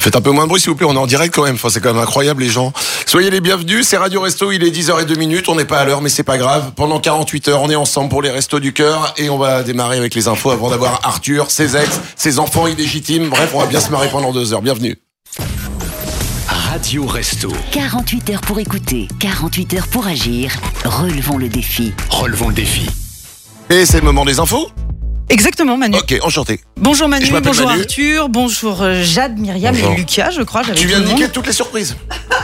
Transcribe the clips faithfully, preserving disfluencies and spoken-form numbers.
Faites un peu moins de bruit s'il vous plaît, on est en direct quand même, enfin, c'est quand même incroyable les gens. Soyez les bienvenus, c'est Radio Resto, il est dix heures zéro deux, on n'est pas à l'heure mais c'est pas grave. Pendant quarante-huit heures, on est ensemble pour les Restos du Cœur et on va démarrer avec les infos avant d'avoir Arthur, ses ex, ses enfants illégitimes. Bref, on va bien se marrer pendant deux heures, bienvenue. Radio Resto. quarante-huit heures pour écouter, quarante-huit heures pour agir. Relevons le défi. Relevons le défi. Et c'est le moment des infos. Exactement, Manu. Ok, enchanté. Bonjour Manu, Je m'appelle bonjour Manu. Arthur, bonjour euh, Jade, Myriam Bonjour. et Lucas, je crois. J'avais Tu tout viens le de monde. niquer toutes les surprises.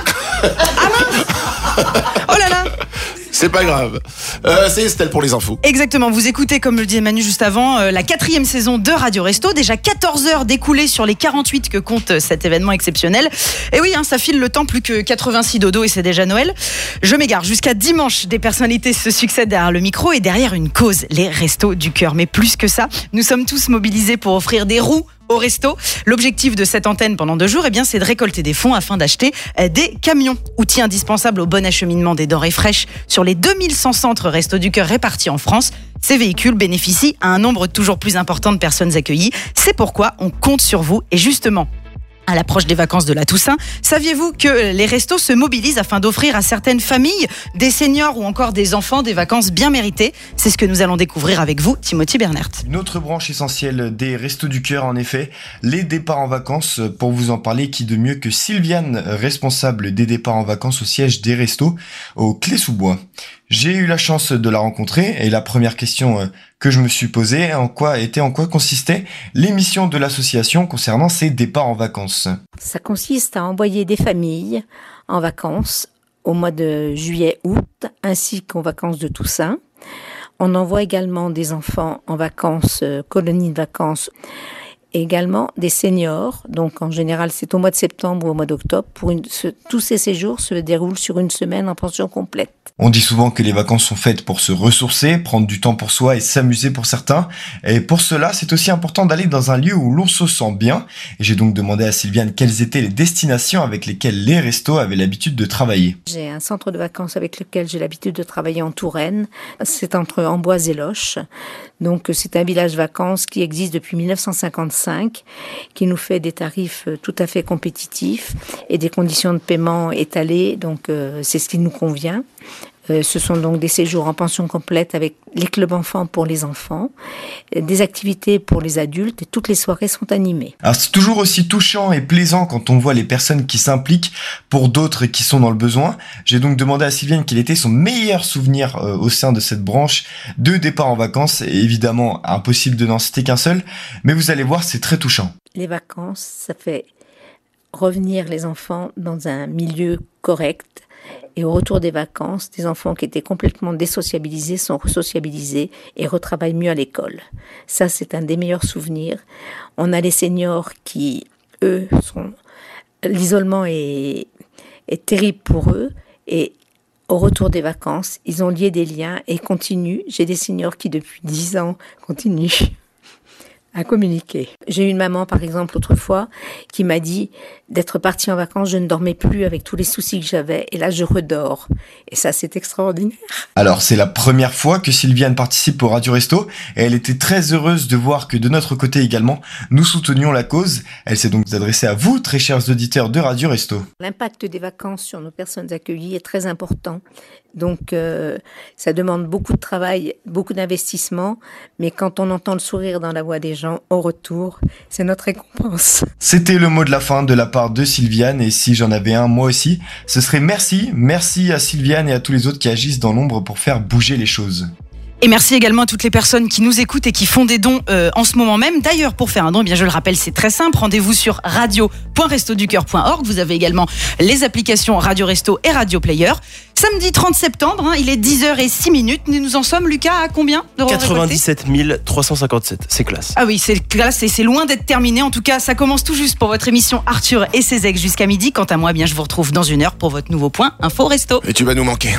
Oh là là. C'est pas grave. Euh, c'est Estelle pour les infos. Exactement, vous écoutez, comme le disait Manu juste avant, euh, la quatrième saison de Radio Resto. Déjà quatorze heures découlées sur les quarante-huit que compte euh, cet événement exceptionnel. Et oui, hein, ça file le temps, plus que quatre-vingt-six dodo et c'est déjà Noël. Je m'égare, jusqu'à dimanche, des personnalités se succèdent derrière le micro et derrière une cause, les Restos du Cœur. Mais plus que ça, nous sommes tous mobilisés pour offrir des roues au resto. L'objectif de cette antenne pendant deux jours, eh bien, c'est de récolter des fonds afin d'acheter euh, des camions. Outil indispensable au bon acheminement des denrées fraîches sur les deux mille cent centres Restos du Cœur répartis en France. Ces véhicules bénéficient à un nombre toujours plus important de personnes accueillies. C'est pourquoi on compte sur vous. Et justement, à l'approche des vacances de la Toussaint, saviez-vous que les restos se mobilisent afin d'offrir à certaines familles, des seniors ou encore des enfants, des vacances bien méritées? C'est ce que nous allons découvrir avec vous, Timothy Bernert. Une autre branche essentielle des Restos du Cœur, en effet, les départs en vacances. Pour vous en parler, qui de mieux que Sylviane, responsable des départs en vacances au siège des Restos, au Clé-sous-Bois. J'ai eu la chance de la rencontrer et la première question que je me suis posée, en quoi était, en quoi consistait l'émission de l'association concernant ces départs en vacances. Ça consiste à envoyer des familles en vacances au mois de juillet-août ainsi qu'aux vacances de Toussaint. On envoie également des enfants en vacances, euh, colonies de vacances, et également des seniors. Donc en général, c'est au mois de septembre ou au mois d'octobre. Pour une, ce, tous ces séjours se déroulent sur une semaine en pension complète. On dit souvent que les vacances sont faites pour se ressourcer, prendre du temps pour soi et s'amuser pour certains. Et pour cela, c'est aussi important d'aller dans un lieu où l'on se sent bien. Et j'ai donc demandé à Sylviane quelles étaient les destinations avec lesquelles les restos avaient l'habitude de travailler. J'ai un centre de vacances avec lequel j'ai l'habitude de travailler en Touraine. C'est entre Amboise et Loches. Donc c'est un village vacances qui existe depuis dix-neuf cent cinquante-cinq, qui nous fait des tarifs tout à fait compétitifs et des conditions de paiement étalées. Donc euh, c'est ce qui nous convient. Euh, ce sont donc des séjours en pension complète avec les clubs enfants pour les enfants, des activités pour les adultes et toutes les soirées sont animées. Alors c'est toujours aussi touchant et plaisant quand on voit les personnes qui s'impliquent pour d'autres qui sont dans le besoin. J'ai donc demandé à Sylviane quel était son meilleur souvenir euh, au sein de cette branche de départ en vacances. Et évidemment, impossible de n'en citer qu'un seul, mais vous allez voir, c'est très touchant. Les vacances, ça fait revenir les enfants dans un milieu correct. Et au retour des vacances, des enfants qui étaient complètement désociabilisés sont resociabilisés et retravaillent mieux à l'école. Ça, c'est un des meilleurs souvenirs. On a les seniors qui, eux, sont... l'isolement est, est terrible pour eux. Et au retour des vacances, ils ont lié des liens et continuent. J'ai des seniors qui, depuis dix ans, continuent à communiquer. J'ai eu une maman, par exemple, autrefois, qui m'a dit d'être partie en vacances, je ne dormais plus avec tous les soucis que j'avais, et là, je redors. Et ça, c'est extraordinaire. Alors, c'est la première fois que Sylviane participe au Radio Resto, et elle était très heureuse de voir que de notre côté également, nous soutenions la cause. Elle s'est donc adressée à vous, très chers auditeurs de Radio Resto. L'impact des vacances sur nos personnes accueillies est très important. Donc, euh, ça demande beaucoup de travail, beaucoup d'investissement, mais quand on entend le sourire dans la voix des gens au retour, c'est notre récompense. C'était le mot de la fin de la part de Sylviane, et si j'en avais un moi aussi, ce serait merci, merci à Sylviane et à tous les autres qui agissent dans l'ombre pour faire bouger les choses. Et merci également à toutes les personnes qui nous écoutent et qui font des dons euh, en ce moment même. D'ailleurs, pour faire un don, eh bien je le rappelle, c'est très simple. Rendez-vous sur radio point resto du cœur point org. Vous avez également les applications Radio Resto et Radio Player. Samedi trente septembre, hein, il est dix heures zéro six. Nous nous en sommes, Lucas, à combien d'euros quatre-vingt-dix-sept mille trois cent cinquante-sept, c'est classe. Ah oui, c'est classe et c'est loin d'être terminé. En tout cas, ça commence tout juste pour votre émission Arthur et ses ex jusqu'à midi. Quant à moi, eh bien je vous retrouve dans une heure pour votre nouveau point Info Resto. Et tu vas nous manquer.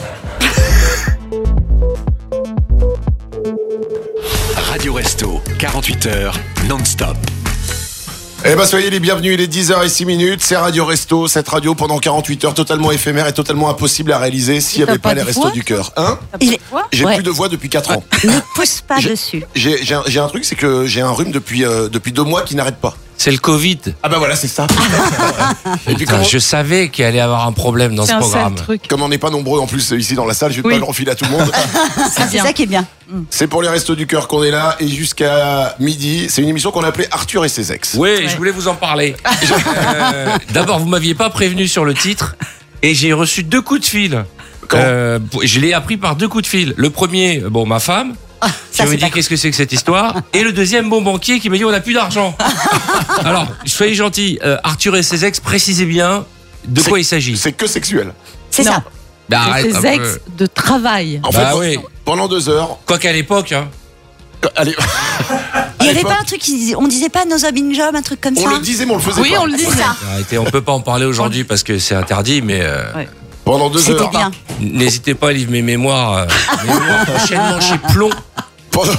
Radio Resto, quarante-huit heures, non-stop. Eh ben soyez les bienvenus, il est dix heures zéro six, c'est Radio Resto, cette radio pendant quarante-huit heures, totalement éphémère et totalement impossible à réaliser s'il n'y avait pas, pas les Restos du Cœur. Hein ? Il est... J'ai ouais. plus de voix depuis quatre ans. Ne pousse pas j'ai, dessus. J'ai, j'ai, un, j'ai un truc, c'est que j'ai un rhume depuis, euh, depuis deux mois qui n'arrête pas. C'est le Covid. Ah bah voilà, c'est ça. Et puis Putain, comme, je savais qu'il allait y avoir un problème dans C'est ce un programme. sale truc. comme on n'est pas nombreux en plus ici dans la salle, je vais Oui. pas le refiler à tout le monde. Ah, c'est ça qui est bien. C'est pour les Restos du Cœur qu'on est là et jusqu'à midi. C'est une émission qu'on a appelée Arthur et ses ex. Oui, Ouais. je voulais vous en parler. Euh, D'abord, vous m'aviez pas prévenu sur le titre et j'ai reçu deux coups de fil. Quand Euh, je l'ai appris par deux coups de fil. Le premier, bon, ma femme, qui ça, me c'est dit pas qu'est-ce que c'est que cette histoire. Et le deuxième, mon banquier, qui me dit on n'a plus d'argent. Alors, soyez gentils. Euh, Arthur et ses ex, précisez bien de C'est- quoi il s'agit. C'est que sexuel. C'est Non. ça. Bah, arrête un Ses peu. ex de travail. En Bah fait, oui. pendant deux heures. Quoi qu'à l'époque, hein. Allez. Il y avait l'époque, pas un truc, qui disait- on disait pas nos in job, un truc comme On ça. le disait, mais on le faisait Oui, pas. on le dit. C'est ça. Arrêtez, on peut pas en parler aujourd'hui parce que c'est interdit, mais euh, Ouais. Pendant deux C'était heures. bien. n'hésitez pas à lire mes mémoires. euh, mémoires prochainement chez Plomb. Pendant,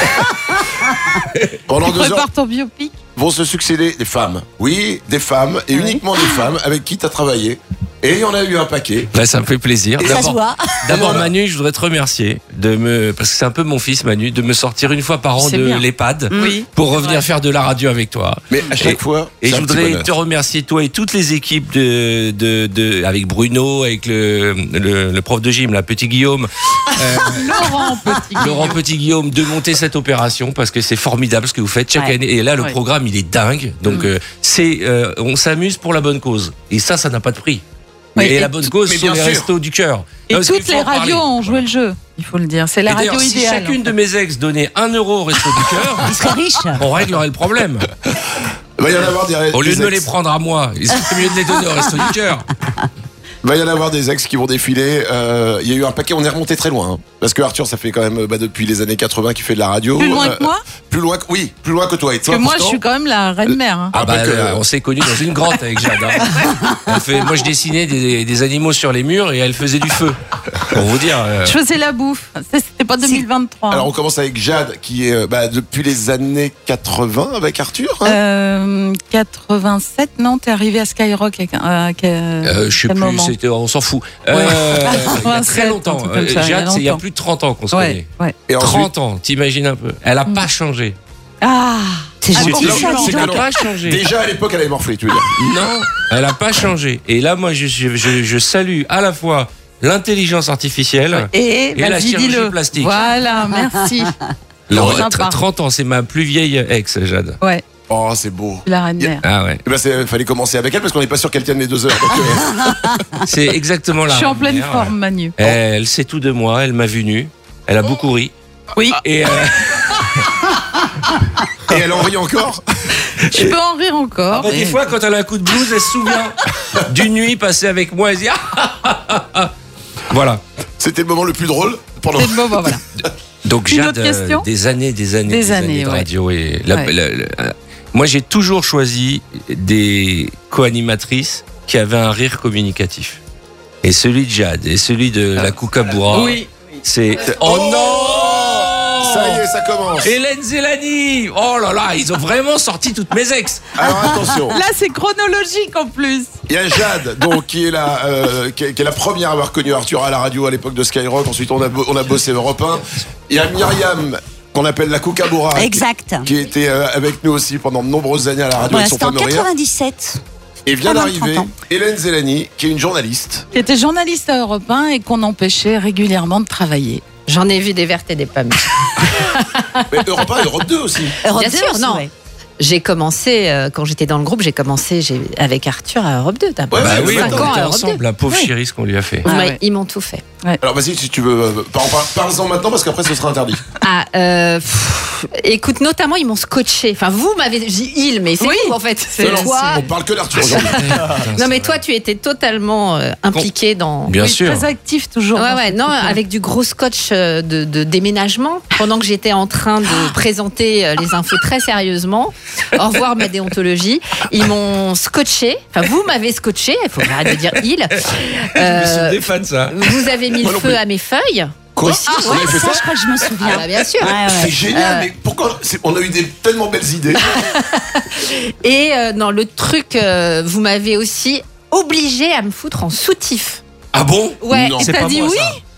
pendant deux heures Prépare ton biopic. vont se succéder des femmes. Oui, des femmes et uniquement des femmes avec qui tu as travaillé. Et il y en a eu un paquet. Bah, ça me fait plaisir. Ça se D'abord, voit. d'abord, Voilà. Manu, je voudrais te remercier de me, parce que c'est un peu mon fils Manu, de me sortir une fois par an C'est de bien. l'EHPAD Oui. pour revenir vrai. faire de la radio avec toi. Mais à chaque Et- fois, Et c'est je un petit voudrais bonheur. te remercier toi et toutes les équipes de, de, de avec Bruno, avec le, le, le prof de gym, là, Petit Guillaume, euh, Laurent Petit. Laurent Petit Guillaume, de monter cette opération parce que c'est formidable ce que vous faites chaque Ouais. année. Et là, le Ouais. programme, il est dingue. Donc, euh, c'est, euh, on s'amuse pour la bonne cause. Et ça, ça n'a pas de prix. Oui, et, et la bonne tout- cause mais sont bien les sûr. restos du cœur. Et Non, parce qu'il toutes faut les en parler. radios ont joué le jeu. Il faut le dire. C'est la Et radio d'ailleurs, si idéale. chacune de mes ex donnait un euro au resto du cœur, Il serait riche. on réglerait le problème. Il va y en avoir des, Au lieu des de me ex. les prendre à moi, il serait mieux de les donner au resto du cœur. Il va y en avoir des ex qui vont défiler. Euh, Il y a eu un paquet, on est remonté très loin. hein. Parce que Arthur, ça fait quand même bah, depuis les années quatre-vingts qu'il fait de la radio. Plus loin Euh, que moi Plus loin que, oui, plus loin que toi. Et toi, Parce que moi, je pourtant, suis quand même la reine-mère. hein. Ah Ah, bah, bah que- euh, on s'est connus dans une grotte avec Jade. hein. On fait, moi, je dessinais des, des animaux sur les murs et elle faisait du feu. Pour vous dire. euh, Je faisais la bouffe. Ça, C'était pas deux mille vingt-trois. Alors on commence avec Jade, qui est euh, bah, depuis les années quatre-vingts avec Arthur. hein. Euh, quatre-vingt-sept, non, t'es arrivé à Skyrock avec, euh, à quel, Euh, je sais quel plus, moment c'était, on s'en fout. Euh, il y a quatre-vingt-sept, très un longtemps. truc comme ça, Euh, il y a Jade, c'est il y a longtemps. plus de trente ans qu'on se Ouais, connaît. ouais. Et ensuite, trente ans, t'imagines un peu. Elle a pas changé. Ah, C'est Ah, gentil, bon, ça, c'est dis Elle donc. n'a pas changé. déjà à l'époque, elle avait morflé, tu veux dire. Non, elle a pas changé. Et là, moi, je, je, je, je salue à la fois l'intelligence artificielle. et, Et la vas-y, chirurgie dis-le. plastique. Voilà, merci. Non, Sympa. tr- trente ans, c'est ma plus vieille ex, Jade. Ouais, Oh, c'est beau. la reine-mère. Ah ouais. Eh ben, c'est- fallait commencer avec elle parce qu'on n'est pas sûr qu'elle tienne les deux heures. Donc, euh, C'est exactement là. Je suis en pleine forme, Manu. Elle sait tout de moi, elle m'a vu nu, elle a beaucoup ri. Oui, Et euh, et elle en rit encore. tu peux en rire encore. bah, des mais- fois, quand elle a un coup de blues, elle se souvient d'une nuit passée avec moi. Elle se dit ah, ah, ah, ah. Voilà. C'était le moment le plus drôle pendant. C'est bon, bah, voilà. Donc Une Jade, autre question euh, des années, des années, Des des, années, années, de ouais. radio. Et la- Ouais. la- la- euh, moi, j'ai toujours choisi des co-animatrices qui avaient un rire communicatif. Et celui de Jade et celui de la Koukaboura, Oui. c'est... Oh non Ça y est, ça commence. Hélène Zélani. Oh là là, ils ont vraiment sorti toutes mes ex. Alors attention. Là, c'est chronologique en plus. Il y a Jade, donc, qui est, la, euh, qui, est, qui est la première à avoir connu Arthur à la radio à l'époque de Skyrock. Ensuite, on a, bo- on a bossé Europe un. Il y a Myriam, qu'on appelle la Koukaboura. qui- Exact. Qui était euh, avec nous aussi pendant de nombreuses années à la radio Voilà, avec son c'était en fameux rire. quatre-vingt-dix-sept. Et vient pendant d'arriver trente ans. Hélène Zélani, qui est une journaliste. Qui était journaliste à Europe un et qu'on empêchait régulièrement de travailler. J'en ai vu des vertes et des pas mûres. Mais Europe un et Europe deux aussi. Europe Bien deux sûr, aussi, non. ouais. J'ai commencé, euh, quand j'étais dans le groupe, j'ai commencé j'ai, avec Arthur à Europe deux d'abord. Ouais, Bah ouais, oui, ouais, on cinq ans était à Europe ensemble, deux. la pauvre Oui. chérie, ce qu'on lui a fait. Vous Ah m'avez- ouais. Ils m'ont tout fait. Alors vas-y, si tu veux, euh, par- par- parle-en maintenant parce qu'après ce sera interdit. Ah, euh, pff, écoute, notamment, ils m'ont scotché. Enfin, vous m'avez dit il, mais c'est Oui. vous, en fait. C'est Non, non, toi. on parle que d'Arthur aujourd'hui. Non, mais toi, tu étais totalement euh, impliqué dans. Bien Oui, sûr. Très actif toujours. Ouais, dans ouais, ce non, truc-là. avec du gros scotch euh, de, de déménagement, pendant que j'étais en train de présenter euh, les infos très sérieusement. Au revoir ma déontologie. Ils m'ont scotché. Enfin, vous m'avez scotché. Il faut que j'arrête de dire il. Je me Euh, suis fan de ça. vous avez mis Moi le non feu plus. à mes feuilles. Quoi Aussi, On avait fait Ça, ça je crois que je me souviens. Ah, bah, bien sûr. Ouais, ouais. C'est génial, Euh, mais pourquoi c'est- on a eu des tellement belles idées. Et euh, non, le truc, euh, vous m'avez aussi obligé à me foutre en soutif. Ah bon Ouais. Non. Et C'est t'as pas dit moi, oui. ça.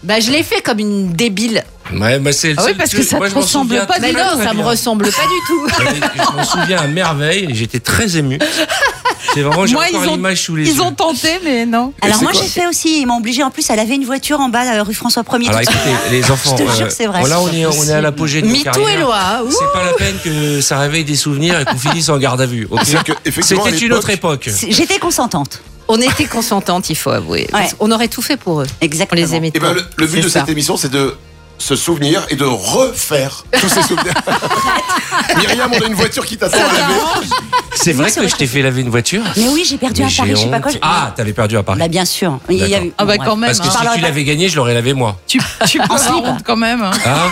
Bah, je l'ai fait comme une débile. Ouais, bah c'est le Ah oui, seul parce que truc. ça Moi, te je m'en ressemble souviens pas très, Mais du très, non, très ça me bien. ressemble pas du tout. Je m'en souviens à merveille. et J'étais très ému. C'est vraiment, j'ai Moi, encore ils ont- l'image sous les Ils yeux. ont tenté, mais non. Alors c'est moi quoi j'ai fait aussi, ils m'ont obligé en plus à laver une voiture en bas euh, rue François premier. Alors tout ça. écoutez, les enfants, Je te jure, euh, c'est vrai. bon, là on est, on est à l'apogée de nos Mytho carrières. et loi. ouh. C'est pas la peine que ça réveille des souvenirs et qu'on finisse en garde à vue. ok C'est-à-dire que, effectivement, à C'était une l'époque, autre époque. C'est- J'étais consentante. On était consentantes, il faut avouer. Ouais. On aurait tout fait pour eux. On Exactement. les aimait Eh ben, tant. le, le but C'est de ça. cette émission, c'est de se souvenir et de refaire tous ces souvenirs. Myriam, on a une voiture qui t'attend à laver. C'est vrai que je t'ai fait laver une voiture. Mais oui, j'ai perdu Mais à Paris, j'ai je sais pas honte. quoi. je- Ah, t'avais perdu à Paris. Bah bien sûr. Il y a D'accord. eu. Ah bah bon, quand bref. même. Parce que hein. si parlerai tu pas. l'avais gagné, je l'aurais lavé moi. Tu, tu peux avoir slip. honte quand même. hein. Hein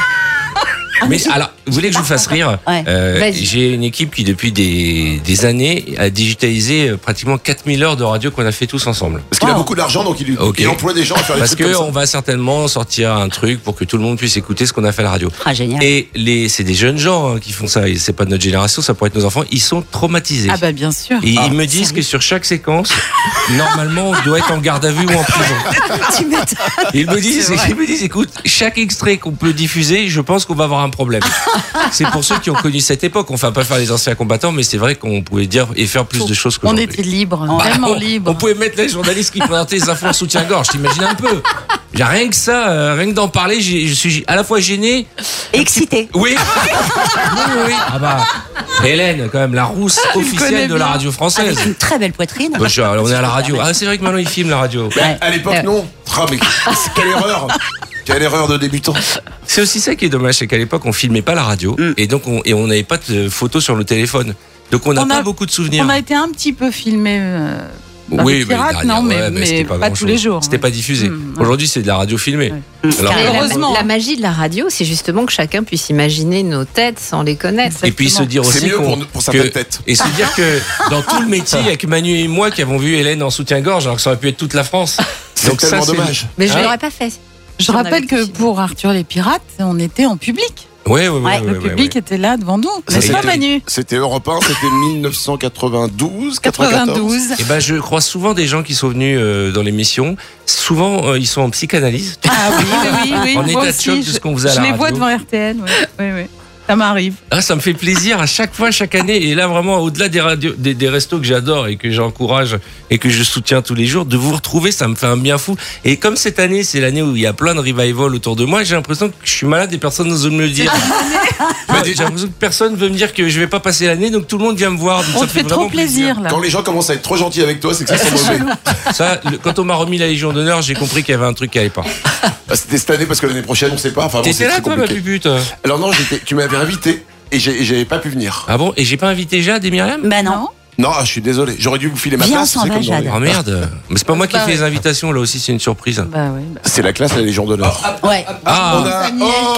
mais alors, vous voulez que je vous fasse rire Ouais. Euh, Vas-y. J'ai une équipe qui, depuis des, des années, a digitalisé euh, pratiquement quatre mille heures de radio qu'on a fait tous ensemble. Parce qu'il a Wow. beaucoup d'argent, donc il, Ok. il emploie des gens à faire des Parce trucs que comme on ça. va certainement sortir un truc pour que tout le monde puisse écouter ce qu'on a fait à la radio. Ah génial. Et les, c'est des jeunes gens hein, qui font ça. Et c'est pas de notre génération, ça pourrait être nos enfants. Ils sont traumatisés. Ah bah bien sûr. Et Ah, ils me disent que sur chaque séquence, normalement, on doit être en garde à vue ou en prison. Tu m'étonnes. Et ils me disent, C'est vrai. ils me disent, écoute, chaque extrait qu'on peut diffuser, je pense qu'on va avoir un problème. C'est pour ceux qui ont connu cette époque. On ne va pas faire les anciens combattants, mais c'est vrai qu'on pouvait dire et faire plus de choses On qu'aujourd'hui. était libres, Bah, vraiment on, libres. on pouvait mettre les journalistes qui présentaient les infos en soutien-gorge. T'imagines un peu. J'ai rien que ça, euh, rien que d'en parler, j'ai- je suis à la fois gêné. Excité. Oui. oui, oui, oui. Ah bah, Hélène, quand même, la rousse connais officielle de la bien. radio française. Avec une très belle poitrine. Bah, je- on est à la radio. Ah, c'est vrai que maintenant ils filment la radio. Ouais. À l'époque, Ouais. non. Ah, mais quelle erreur. Quelle erreur de débutant. C'est aussi ça qui est dommage, c'est qu'à l'époque on filmait pas la radio Mm. et donc on et on n'avait pas de photos sur le téléphone. Donc on n'a On pas a- beaucoup de souvenirs. On a été un petit peu filmé. Euh, par les oui, mais pirates, derrière, non, mais, ouais, mais c'était pas, grand-chose. tous les jours. C'était ouais. pas diffusé. Mm, Aujourd'hui, c'est de la radio filmée. Mmh, Alors, carrément. Et la- Heureusement. La, magie de la radio, c'est justement que chacun puisse imaginer nos têtes sans les connaître. et puis se dire C'est aussi mieux qu'on- pour, pour certaines que- têtes. et se dire que dans tout le métier, il y a que Manu et moi qui avons vu Hélène en soutien-gorge, alors que ça aurait pu être toute la France. C'est Donc ça, tellement c'est- dommage. Mais je Hein ne l'aurais pas fait. Je Si on rappelle avait que tout pour Arthur les Pirates, on était en public. Ouais, ouais, ouais. Ouais, ouais, Le ouais, public ouais. était là devant nous. Ça, N'est-ce pas, c'était- Manu C'était Europe un, c'était mille neuf cent quatre-vingt-douze, quatre-vingt-quatorze. quatre-vingt-douze. Et ben, je croise souvent des gens qui sont venus euh, dans l'émission. Souvent, euh, ils sont en psychanalyse. Ah oui, oui, oui. oui. En Moi état de aussi, choc de je- ce qu'on faisait à Je la les vois radio. devant R T N. Oui, oui, oui. Ça m'arrive. Ah, ça me fait plaisir à chaque fois, chaque année. Et là, vraiment, au-delà des, radios, des, des restos que j'adore et que j'encourage et que je soutiens tous les jours, de vous retrouver, ça me fait un bien fou. Et comme cette année, c'est l'année où il y a plein de revival autour de moi, j'ai l'impression que je suis malade et personne n'ose me le dire. Bah, j'ai l'impression que personne veut me dire que je vais pas passer l'année, donc tout le monde vient me voir. Donc On ça te fait vraiment trop plaisir, là. Quand les gens commencent à être trop gentils avec toi, c'est que ça sent mauvais. Ça, le- quand on m'a remis la Légion d'honneur, j'ai compris qu'il y avait un truc qui allait pas. Ah, C'était cette année parce que l'année prochaine, on sait pas. Enfin, bon, T'étais c'est là, très toi, ma compliqué. pupute? Alors non, j'étais- tu m'avais invité et j'ai- et j'avais pas pu venir. Ah bon? Et j'ai pas invité Jade et Myriam? Bah non. Non, ah, je suis désolé. J'aurais dû vous filer ma Viens, place. on s'en c'est va, comme dans les- Jade. Ah merde. Mais c'est pas moi qui Bah fais ouais. les invitations, là aussi, c'est une surprise. Bah oui. bah. C'est la classe, la Légion d'honneur. Ouais. Ah! On a...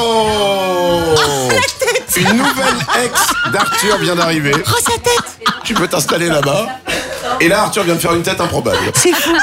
Oh Une nouvelle ex d'Arthur vient d'arriver. Oh sa tête. Tu peux t'installer là-bas. Et là, Arthur vient de faire une tête improbable. C'est fou.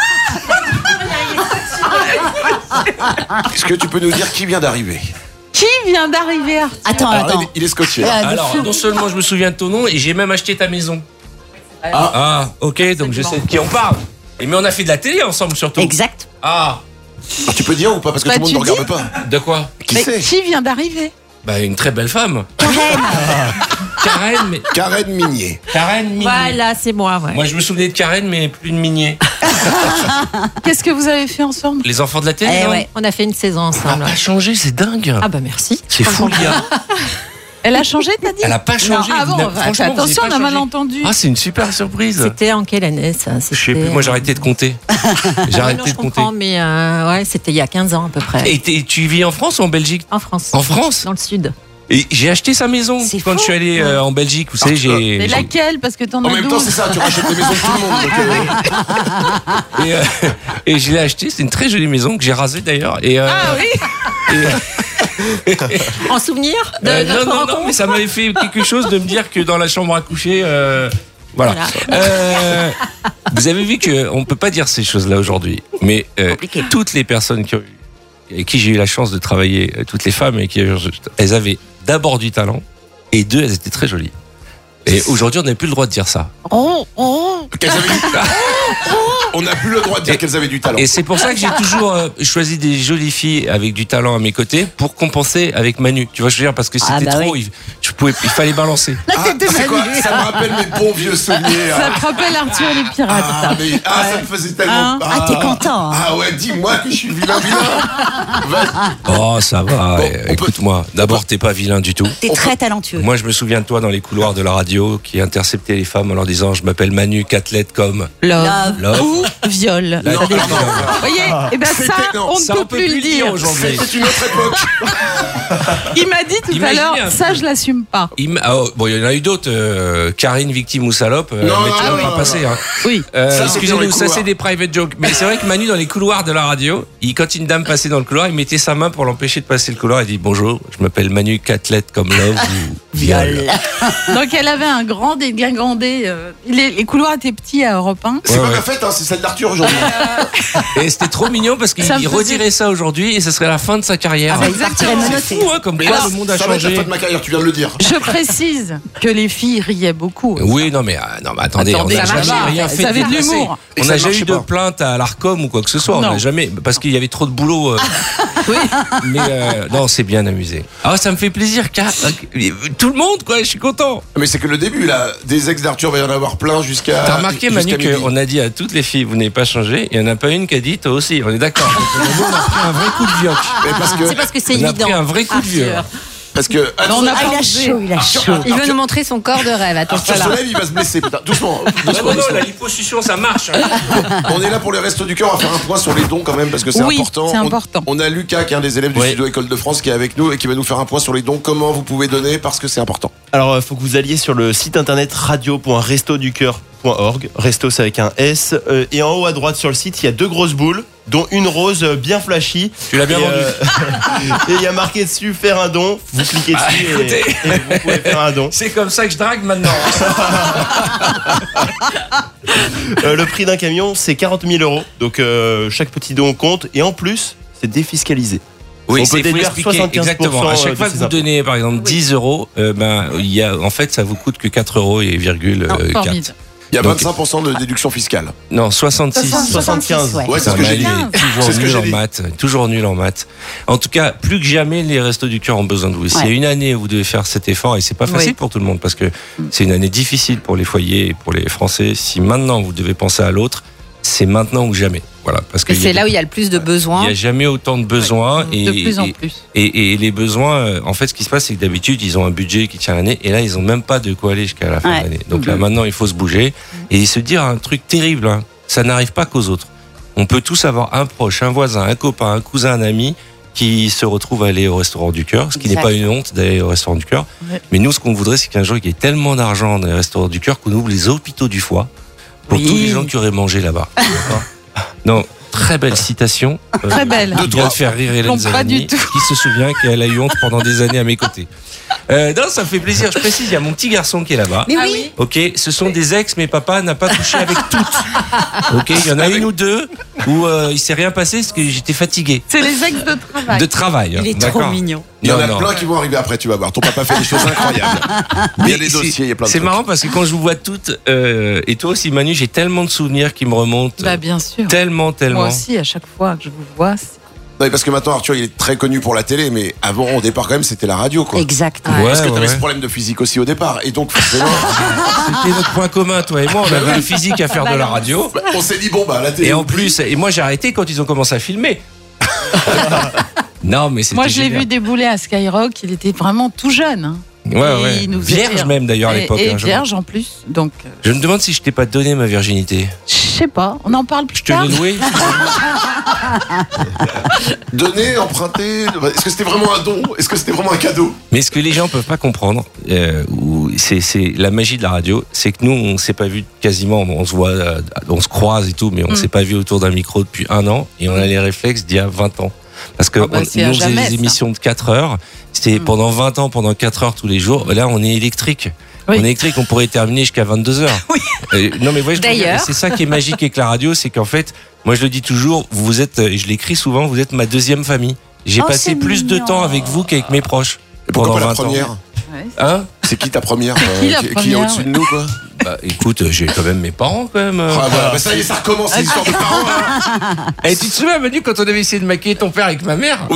Est-ce que tu peux nous dire qui vient d'arriver? Qui vient d'arriver, Arthur Attends, Alors, attends. il, est- il est scotché. Ah, Alors, non seulement je me souviens de ton nom, et j'ai même acheté ta maison. Ah. Ah, ok, donc je sais de qui on parle. Et mais on a fait de la télé ensemble surtout. Exact. Ah, Ah, tu peux dire ou pas? Parce que Bah, tout le monde tu ne regarde dis. pas. de quoi? Qui Mais c'est? qui vient d'arriver Bah une très belle femme. Karen. Karen, mais Karen Minier. Karen Minier. Voilà, c'est moi, ouais. Moi je me souvenais de Karen, mais plus de Minier. Qu'est-ce que vous avez fait ensemble Les enfants de la télé. Eh non ouais. On a fait une saison Elle a ensemble. pas changé, c'est dingue. Ah bah merci. C'est fou, Lia. Elle a changé, t'as dit Elle a pas changé. Ah vous bon, n'avez- bah, franchement, vous attention, on avez a pas mal changé. entendu. Ah, c'est une super surprise. C'était en quelle année ça? Je sais plus, moi j'ai arrêté de compter. J'ai Ouais, non, arrêté je de compter. comprends, mais euh, ouais, c'était il y a quinze ans à peu près. Et t'es- tu vis en France ou en Belgique? En France. En France. Dans le sud. Et j'ai acheté sa maison C'est quand fou. je suis allé euh, en Belgique. Vous savez, Arthur. j'ai. Mais j'ai- laquelle Parce que t'en En as même temps, douze. c'est ça, tu rachètes les maisons de tout le monde. donc, euh, Et, euh, et je l'ai acheté. C'est une très jolie maison que j'ai rasée d'ailleurs. Et, euh, Ah oui et, En souvenir de euh, notre non, non, rencontre. non, mais ça m'avait fait quelque chose de me dire que dans la chambre à coucher. euh, voilà. Voilà. Euh, vous avez vu qu'on ne peut pas dire ces choses-là aujourd'hui. Mais euh, Compliqué. toutes les personnes qui ont eu, avec qui j'ai eu la chance de travailler, euh, toutes les femmes, et qui, elles avaient d'abord du talent et deux, elles étaient très jolies. Et aujourd'hui, on n'a plus le droit de dire ça. Oh, oh. Qu'elles avaient du... On n'a plus le droit de dire Et- qu'elles avaient du talent. Et c'est pour ça que j'ai toujours euh, choisi des jolies filles avec du talent à mes côtés pour compenser avec Manu. Tu vois, je veux dire, parce que c'était Ah, bah trop. oui. Il, tu pouvais, il fallait balancer. Ah, c'est quoi? Ça me rappelle mes bons vieux souvenirs. Ça te rappelle Arthur et les pirates. Ah, ça. mais, ah ça me faisait tellement. Hein Ah, t'es content, hein. Ah ouais, dis-moi que je suis vilain, vilain. Vas-y. Oh, ça va. Bon, eh, on peut- Écoute-moi, d'abord, t'es pas vilain du tout. T'es On très peut- talentueux. Moi, je me souviens de toi dans les couloirs de la radio qui interceptait les femmes en leur disant je m'appelle Manu, quatre lettres comme Love. Love. Ou viol. Non, Ça non, dépend. non, non. Vous voyez, eh ben ça, C'était- non, on ne ça, peut plus le dire. aujourd'hui. C'était une autre époque. Il m'a dit tout à Imaginez l'heure, un ça peu. je l'assume pas. Il, m- ah, oh, bon, il y en a eu d'autres. euh, Karine, victime ou salope. euh, Non, mais non, tu vas non, pas non, passer. Hein. Oui. Euh, Ça, c'est dans les excusez-nous, ça couloirs. c'est des private jokes. Mais c'est vrai que Manu, dans les couloirs de la radio, il, quand une dame passait dans le couloir, il mettait sa main pour l'empêcher de passer le couloir. Il dit bonjour, je m'appelle Manu, quatre lettres comme love ou viol. Donc elle avait un grand dégingandé. euh, les, les couloirs étaient petits à Europe un. C'est Ouais, pas ouais. ma fête, hein, c'est celle d'Arthur aujourd'hui. Et c'était trop mignon parce qu'il Ça me il faisait- redirait ça aujourd'hui et ce serait la fin de sa carrière. Ah bah, exactement. C'est fou, hein, comme Mais quoi là, le monde a ça va être la changé. fin de ma carrière, tu viens de le dire. Je précise que les filles riaient beaucoup. Oui, non mais, euh, non, mais attendez, Attendez, on n'a ça jamais marche. rien Ça fait. avait de déplacer. l'humour. Et On ça n'a ne jamais eu marchait de pas. plainte à l'Arcom ou quoi que ce soit. On Non. n'a jamais, parce qu'il y avait trop de boulot. euh. Mais euh, non, c'est bien amusé. Ah, ça me fait plaisir, car euh, tout le monde, quoi. Je suis content. Mais c'est que le début, là. Des ex d'Arthur, va y en avoir plein jusqu'à. T'as remarqué, jusqu'à Manu, midi. qu'on a dit à toutes les filles, vous n'avez pas changé. Il n'y en a pas une qui a dit, toi aussi. On est d'accord. Donc, on a- on a pris un vrai coup de vieux. Mais parce que. C'est parce que c'est On a évident. pris un vrai coup de vieux. Arthur. Parce que. Non, on a Ah, il a pensé. chaud, il a chaud. Il veut nous montrer son corps de rêve. Attention. Arthur se lève, il va se blesser. Putain, doucement. Ah, doucement, non, non, doucement. la liposuction, ça marche. hein. On est là pour les restos du cœur, on va faire un point sur les dons quand même parce que c'est Oui, important. c'est On- important. On, a Lucas qui est un des élèves du Oui. studio École de France qui est avec nous et qui va nous faire un point sur les dons, comment vous pouvez donner parce que c'est important. Alors, il faut que vous alliez sur le site internet radio point resto du cœur point org. Resto, c'est avec un S. Euh, et en haut à droite sur le site, il y a deux grosses boules, dont une rose euh, bien flashy. Tu l'as bien Et, vendu. euh, et il y a marqué dessus faire un don. Vous cliquez Ah, dessus et- écoutez. et, vous pouvez faire un don. C'est comme ça que je drague maintenant. Euh, le prix d'un camion, c'est quarante mille euros. Donc, euh, chaque petit don compte. Et en plus, c'est défiscalisé. Oui, On c'est peut faut déduire expliquer soixante-quinze pour cent exactement. À chaque de fois que ces vous impôts. donnez, par exemple, dix euros, euh, ben, il y a, en fait, ça vous coûte que quatre euros et virgule Non, euh, formidable. quatre. Il y a Donc- vingt-cinq pour cent de déduction fiscale. Non, soixante-six. soixante-quinze. ouais. Ouais, c'est ce que Putain, j'ai dit. Manu est toujours C'est ce que nul j'ai en dit. maths, toujours nul en maths. En tout cas, plus que jamais, les Restos du Cœur ont besoin de vous. S'il y a Ouais. une année où vous devez faire cet effort, et c'est pas facile Oui. pour tout le monde, parce que c'est une année difficile pour les foyers et pour les Français. Si maintenant vous devez penser à l'autre, c'est maintenant ou jamais. Voilà, parce que Et c'est là où il y a le plus de il besoins. n'y a jamais autant de besoins. et, De plus en et- plus. Et, et les besoins, euh, en fait, ce qui se passe, c'est que d'habitude, ils ont un budget qui tient l'année, et là, ils ont même pas de quoi aller jusqu'à la fin Ouais. de l'année. Donc Mhm. là, maintenant, il faut se bouger et se dire un truc terrible. Hein. Ça n'arrive pas qu'aux autres. On peut tous avoir un proche, un voisin, un copain, un cousin, un ami qui se retrouve à aller au restaurant du cœur, ce qui n'est Exact. pas une honte d'aller au restaurant du cœur. Ouais. Mais nous, ce qu'on voudrait, c'est qu'un jour, il y ait tellement d'argent dans les restaurants du cœur qu'on ouvre les hôpitaux du foie pour Oui. tous les gens qui auraient mangé là-bas. D'accord. Non, très belle citation. Euh, Très belle. Qui vient de faire rire Hélène Non, pas Zanoni, du tout. qui se souvient qu'elle a eu honte pendant des années à mes côtés. Euh, non, ça me fait plaisir. Je précise, il y a mon petit garçon qui est là-bas. Mais Ah oui. oui. Ok, ce sont des ex, mais papa n'a pas couché avec toutes. Ok, il y en a une ou deux où euh, il s'est rien passé parce que j'étais fatigué C'est les ex de travail. de travail. Il est d'accord. trop mignon. Il y en Non, a non. plein qui vont arriver après, tu vas voir. Ton papa fait des choses incroyables. Il y a des c'est- dossiers, il y a plein de C'est trucs. marrant parce que quand je vous vois toutes, euh, et toi aussi Manu, j'ai tellement de souvenirs qui me remontent. Bah bien sûr. Tellement, tellement. Moi aussi, à chaque fois que je vous vois, c'est- Non, mais parce que maintenant, Arthur, il est très connu pour la télé, mais avant, au départ, quand même, c'était la radio, quoi. Exactement. Ouais, Parce que tu ouais, avais ouais. ce problème de physique aussi au départ. Et donc, forcément, C'était notre point commun, toi et moi. On avait le physique à faire de la radio. bah, on s'est dit, bon, bah, la télé. Et en plus, et moi j'ai arrêté quand ils ont commencé à filmer. Non, mais c'était Moi, je l'ai génial. vu débouler à Skyrock. Il était vraiment tout jeune. hein. Ouais, Et ouais. il nous Vierge faisait- même d'ailleurs à Et- l'époque. Et hein, je- vierge en plus. Donc, euh, Je me demande si je t'ai pas donné ma virginité. je sais pas. On en parle plus Je te tard. l'ai loué. Donner, emprunter. Est-ce que c'était vraiment un don? Est-ce que c'était vraiment un cadeau? Mais ce que les gens peuvent pas comprendre, euh, ou c'est c'est la magie de la radio, c'est que nous on s'est pas vu quasiment, on se voit, euh, on se croise et tout, mais on Mm. s'est pas vu autour d'un micro depuis un an et on a les réflexes d'il y a vingt ans. Parce que Ah bah, on, c'est à nous on faisait jamais, des ça. émissions de quatre heures, c'était Mm. pendant vingt ans, pendant quatre heures tous les jours. Là on est électrique. Oui. On est électrique, on pourrait terminer jusqu'à vingt-deux heures. Oui. Euh, non mais voyez, je veux dire, D'ailleurs. c'est ça qui est magique avec la radio, c'est qu'en fait, moi je le dis toujours, vous êtes, et je l'écris souvent, vous êtes ma deuxième famille. J'ai Oh, passé c'est plus de mignon. temps avec vous qu'avec mes proches. Et pourquoi pendant pas la vingt ans. première? Ouais. Hein? C'est C'est qui ta première C'est qui euh, la qui, qui est première, au-dessus ouais. de nous, quoi? Bah, écoute, j'ai quand même mes parents quand même. Ah, voilà. Bah, ça y est, ça recommence, les histoires de parents. Hein. Et tu te souviens, Manu, quand on avait essayé de maquiller ton père avec ma mère? Oui.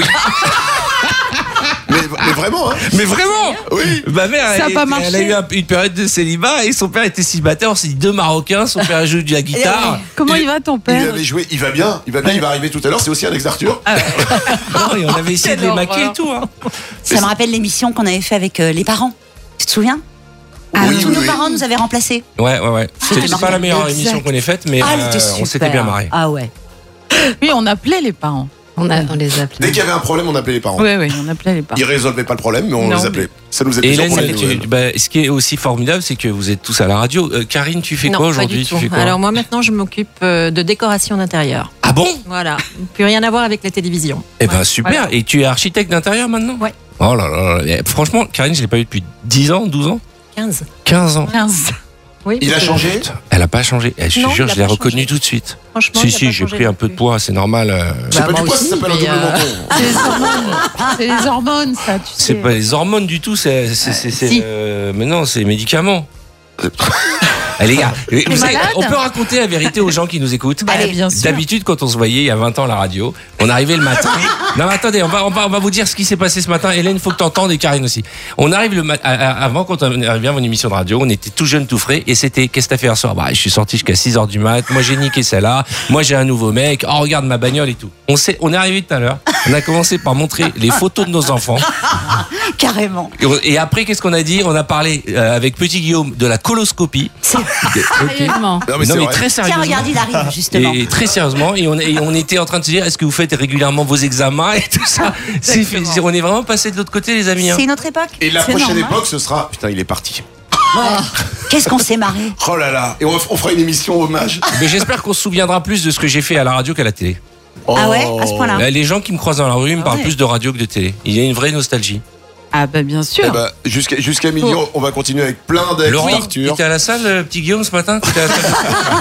mais, mais vraiment, hein. Mais vraiment. Oui. Ma mère, Ça a elle, pas elle marché. a eu un- une période de célibat et son père était célibataire. On s'est dit deux Marocains, son père joue de la guitare. Comment Il- il va ton Il père avait joué, il va bien, il va bien, il va arriver tout à l'heure. C'est aussi Alex Arthur. Non, et on avait essayé de les Quelle maquiller et horreur. tout. Hein. Ça me rappelle l'émission qu'on avait fait avec euh, les parents. Tu te souviens? Ah Où oui, tous oui, nos oui. parents nous avaient remplacés. Ouais, ouais, ouais. C'était pas marrant. la meilleure Exact. émission qu'on ait faite, mais Ah, elle euh, était on s'était super. bien marré. Ah ouais. Oui, on appelait les parents. On, a, on les appelait. Dès qu'il y avait un problème, on appelait les parents. Oui, oui, on appelait les parents. Ils résolvaient pas le problème, mais on Non, les appelait. Ça nous aidait Et toujours Hélène, pour les tu- nouvelles. bah, ce qui est aussi formidable, c'est que vous êtes tous à la radio. Euh, Karine, tu fais non, quoi pas aujourd'hui? du Tu tout. fais quoi? Alors moi maintenant je m'occupe euh, de décoration d'intérieur. Ah bon? Voilà, plus rien à voir avec la télévision. Eh ben Ouais. super. Voilà. Et tu es architecte d'intérieur maintenant? Ouais. Oh là là. là. Et franchement, Karine, je l'ai pas eu depuis dix ans, douze ans, quinze. quinze ans. quinze. Oui, Il a parce que- changé. Elle a pas changé. Eh, je Non, te jure, il a je l'ai pas reconnu changé. tout de suite. Franchement, Si, il a si, pas j'ai changé pris un non peu de plus. poids, c'est normal. euh. C'est Bah, pas moi du poids, ça aussi, s'appelle un mais, double euh, menton. C'est les hormones. C'est les hormones, ça, tu sais. C'est pas les hormones du tout, c'est. c'est, c'est, c'est, Si. euh, mais non, c'est les médicaments. Allez, les gars, vous savez, malade on peut raconter la vérité aux gens qui nous écoutent. Allez, bien sûr. D'habitude, quand on se voyait il y a vingt ans à la radio, on arrivait le matin. Non, mais attendez, on va, on va, on va vous dire ce qui s'est passé ce matin. Hélène, il faut que tu entendes et Karine aussi. On arrive le matin, avant, quand on arrivait à mon émission de radio, on était tout jeune, tout frais, et c'était, qu'est-ce que t'as fait hier soir? Bah, je suis sorti jusqu'à six heures du mat. Moi, j'ai niqué celle-là. Moi, j'ai un nouveau mec. Oh, regarde ma bagnole et tout. On sait, on est arrivé tout à l'heure. On a commencé par montrer les photos de nos enfants. Carrément. Et on- Et après, qu'est-ce qu'on a dit? On a parlé euh, avec petit Guillaume de la coloscopie. C'est- Ok. Non, Sérieusement. mais Non, c'est mais vrai. très Tiens, sérieusement. regarde, il arrive justement. Et très sérieusement, et on, et on était en train de se dire, est-ce que vous faites régulièrement vos examens et tout ça? C'est, c'est- on est vraiment passé de l'autre côté, les amis. Hein. C'est une autre époque. Et la C'est prochaine normal. époque, ce sera. Putain, il est parti. Ouais. Qu'est-ce qu'on s'est marré. Oh là là. Et on, on fera une émission hommage. Mais j'espère qu'on se souviendra plus de ce que j'ai fait à la radio qu'à la télé. Ah ouais, à ce point-là. Là, les gens qui me croisent dans la rue me parlent ouais. plus de radio que de télé. Il y a une vraie nostalgie. Ah bah bien sûr. Eh ben, jusqu'à jusqu'à midi, on- on va continuer avec plein d'ex Laurent, d'Arthur. t'étais à la salle, euh, petit Guillaume, ce matin? T'étais à la salle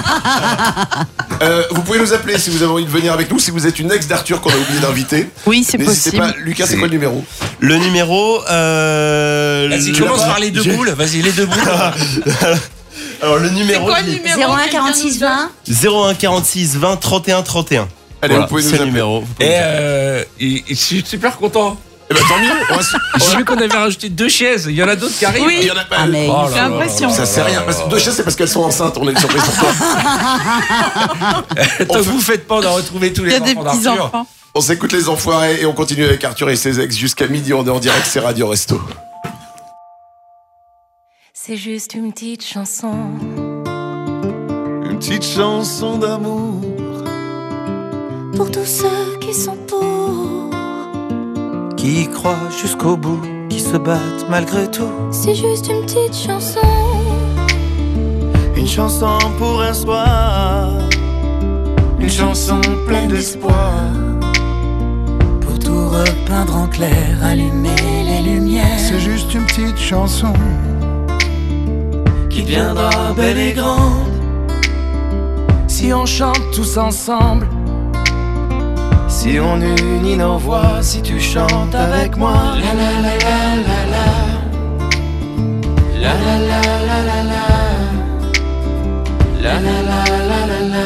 Euh, vous pouvez nous appeler si vous avez envie de venir avec nous, si vous êtes une ex d'Arthur qu'on a oublié d'inviter. Oui, c'est N'hésitez possible. pas. Lucas, c'est quoi le numéro? Le numéro. Euh, Vas-y, le- commence par les deux J'ai- boules. Vas-y, les deux boules. Alors le numéro. j'ai- zéro un quarante-six vingt. zéro un quarante-six vingt trente et un trente et un. Allez, Voilà, vous pouvez nous c'est le appeler. numéro. vous pouvez Et nous appeler. euh, et- et je suis super content. Eh ben, tant mieux. On va se- J'ai vu qu'on avait rajouté deux chaises. Il y en a d'autres qui arrivent. Oui. Il y en a pas. Ah, mais- Oh là J'ai là l'impression. là là Ça c'est rien. Parce que deux chaises, c'est parce qu'elles sont enceintes. On est surprise pour toi. Tant que vous faites pas, on a retrouvé tous Il y les a des enfants petits d'Arthur. enfants. On s'écoute les enfoirés et on continue avec Arthur et ses ex jusqu'à midi. On est en direct, c'est Radio Resto. C'est juste une petite chanson. Une petite chanson d'amour. Pour tous ceux qui sont pour. Qui y croient jusqu'au bout, qui se battent malgré tout. C'est juste une petite chanson. Une chanson pour un soir, une chanson pleine d'espoir. Pour tout repeindre en clair, allumer les lumières. C'est juste une petite chanson Qui deviendra belle et grande si on chante tous ensemble. Si on unit nos voix, si tu chantes avec moi. La la la la la la. La la la la la la. La la la la la la.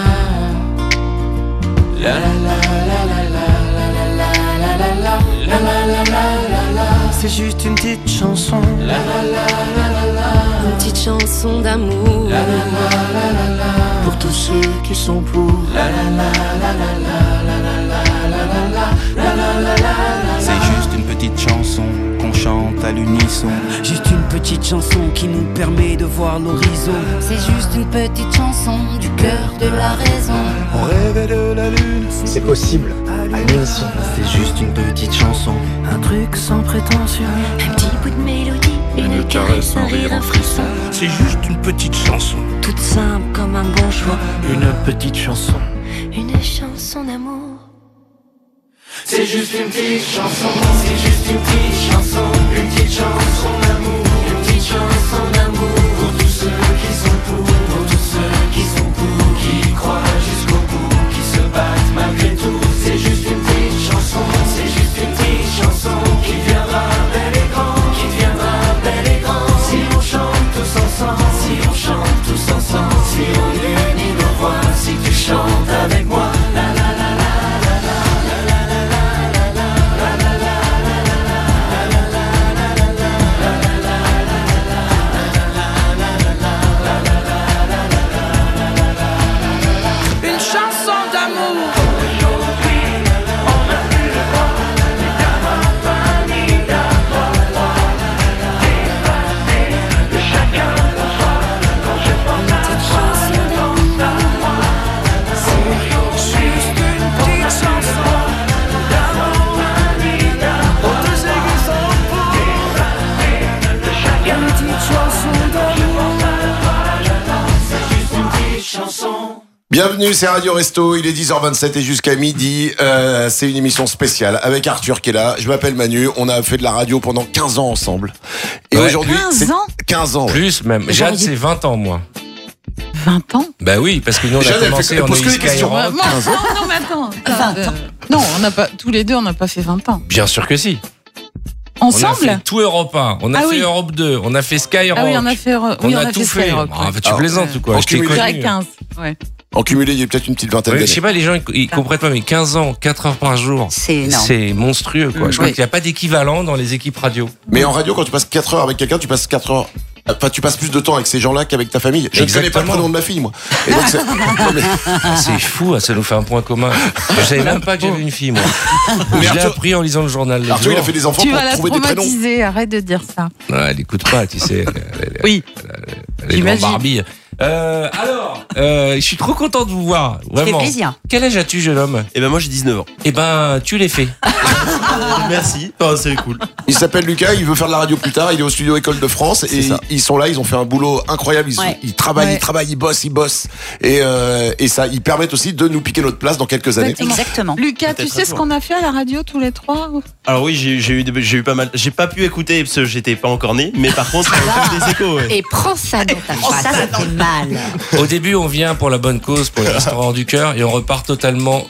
La la la la la la. La la la la la la la la. C'est juste une petite chanson. La la la la la la. Une petite chanson d'amour. La la la la la la. pour tous ceux qui sont pour. La la la la la la. La la la la la la. La la la la la. C'est juste une petite chanson qu'on chante à l'unisson. Juste une petite chanson qui nous permet de voir l'horizon. C'est juste une petite chanson du cœur de la raison. On rêvait de la lune. C'est possible à l'unisson. C'est juste une petite chanson. Un truc sans prétention. Un petit bout de mélodie, une caresse, un rire, un frisson. C'est juste une petite chanson. Toute simple comme un bon choix. Une petite chanson. Une chanson d'amour. C'est juste une petite chanson. C'est juste une petite chanson. Une petite chanson d'amour. Une petite chanson d'amour. Pour tous ceux qui sont pour. Pour tous ceux qui sont pour. Qui y croient jusqu'au bout. Qui se battent malgré tout. C'est juste une petite chanson. C'est juste une petite chanson. Qui viendra belle et grande. Qui viendra belle et grande. Si Bienvenue, c'est Radio Resto, il est dix heures vingt-sept et jusqu'à midi, euh, c'est une émission spéciale avec Arthur qui est là, je m'appelle Manu, on a fait de la radio pendant quinze ans ensemble. Et Ouais. aujourd'hui, quinze c'est ans quinze ans. Plus même. Jade, c'est vingt ans, moi. vingt ans Bah oui, parce que nous, on a Jade, elle commencé, fait- on a pose eu que des questions. Skyrock. Non, non, mais attends. vingt ans. Non, on n'a pas, tous les deux, on n'a pas fait vingt ans. Bien sûr que si. On a Ensemble fait tout Europe un, on a Ah fait oui. Europe deux, on a fait Skyrock. Ah oui, on a fait, oui, on, on a, a tout fait fait. Skyrock, Ah, ouais. tu plaisantes ou quoi? en Je t'ai cumulé. connu. quinze, ouais. En cumulé, il y a peut-être une petite vingtaine Ouais, d'années. je sais pas, les gens ils, ils comprennent pas, mais quinze ans, quatre heures par jour, C'est énorme. c'est monstrueux quoi. Je crois Oui. qu'il n'y a pas d'équivalent dans les équipes radio. Mais en radio, quand tu passes quatre heures avec quelqu'un, tu passes quatre heures. Enfin, tu passes plus de temps avec ces gens-là qu'avec ta famille. Je ne connais pas le Exactement. prénom de ma fille, moi. Et donc, c'est- non, mais- C'est fou, hein, ça nous fait un point commun. Je savais même pas que j'avais une fille moi. Mais Je l'ai Arthur- appris en lisant le journal. l'autre Arthur, il a jour. fait des enfants Tu pour vas la trouver des prénoms. traumatiser, arrête de dire ça. Ouais, elle écoute pas, tu sais. Elle, elle- Oui. elle est J'imagine. grande Barbie. Euh, alors, euh, je suis trop content de vous voir. Ça fait Vraiment. plaisir. Quel âge as-tu, jeune homme? Et ben moi j'ai dix-neuf ans. Eh ben, tu l'es fait. Merci. Oh, c'est cool. Il s'appelle Lucas, il veut faire de la radio plus tard, il est au studio École de France et ça. ils sont là, ils ont fait un boulot incroyable, ils, Ouais. ils travaillent, Ouais. ils travaillent, ils bossent, ils bossent et, euh, et ça, ils permettent aussi de nous piquer notre place dans quelques années. Exactement. Lucas, tu Peut-être sais un ce jour. qu'on a fait à la radio tous les trois? Alors oui, j'ai j'ai eu, des- j'ai eu pas mal. J'ai pas pu écouter parce que j'étais pas encore né, mais par contre, j'ai eu des échos. Ouais. Et prends ça dans ta Oh, ça, ça fait mal. Au début, on vient pour la bonne cause, pour les restaurants du cœur, et on repart totalement.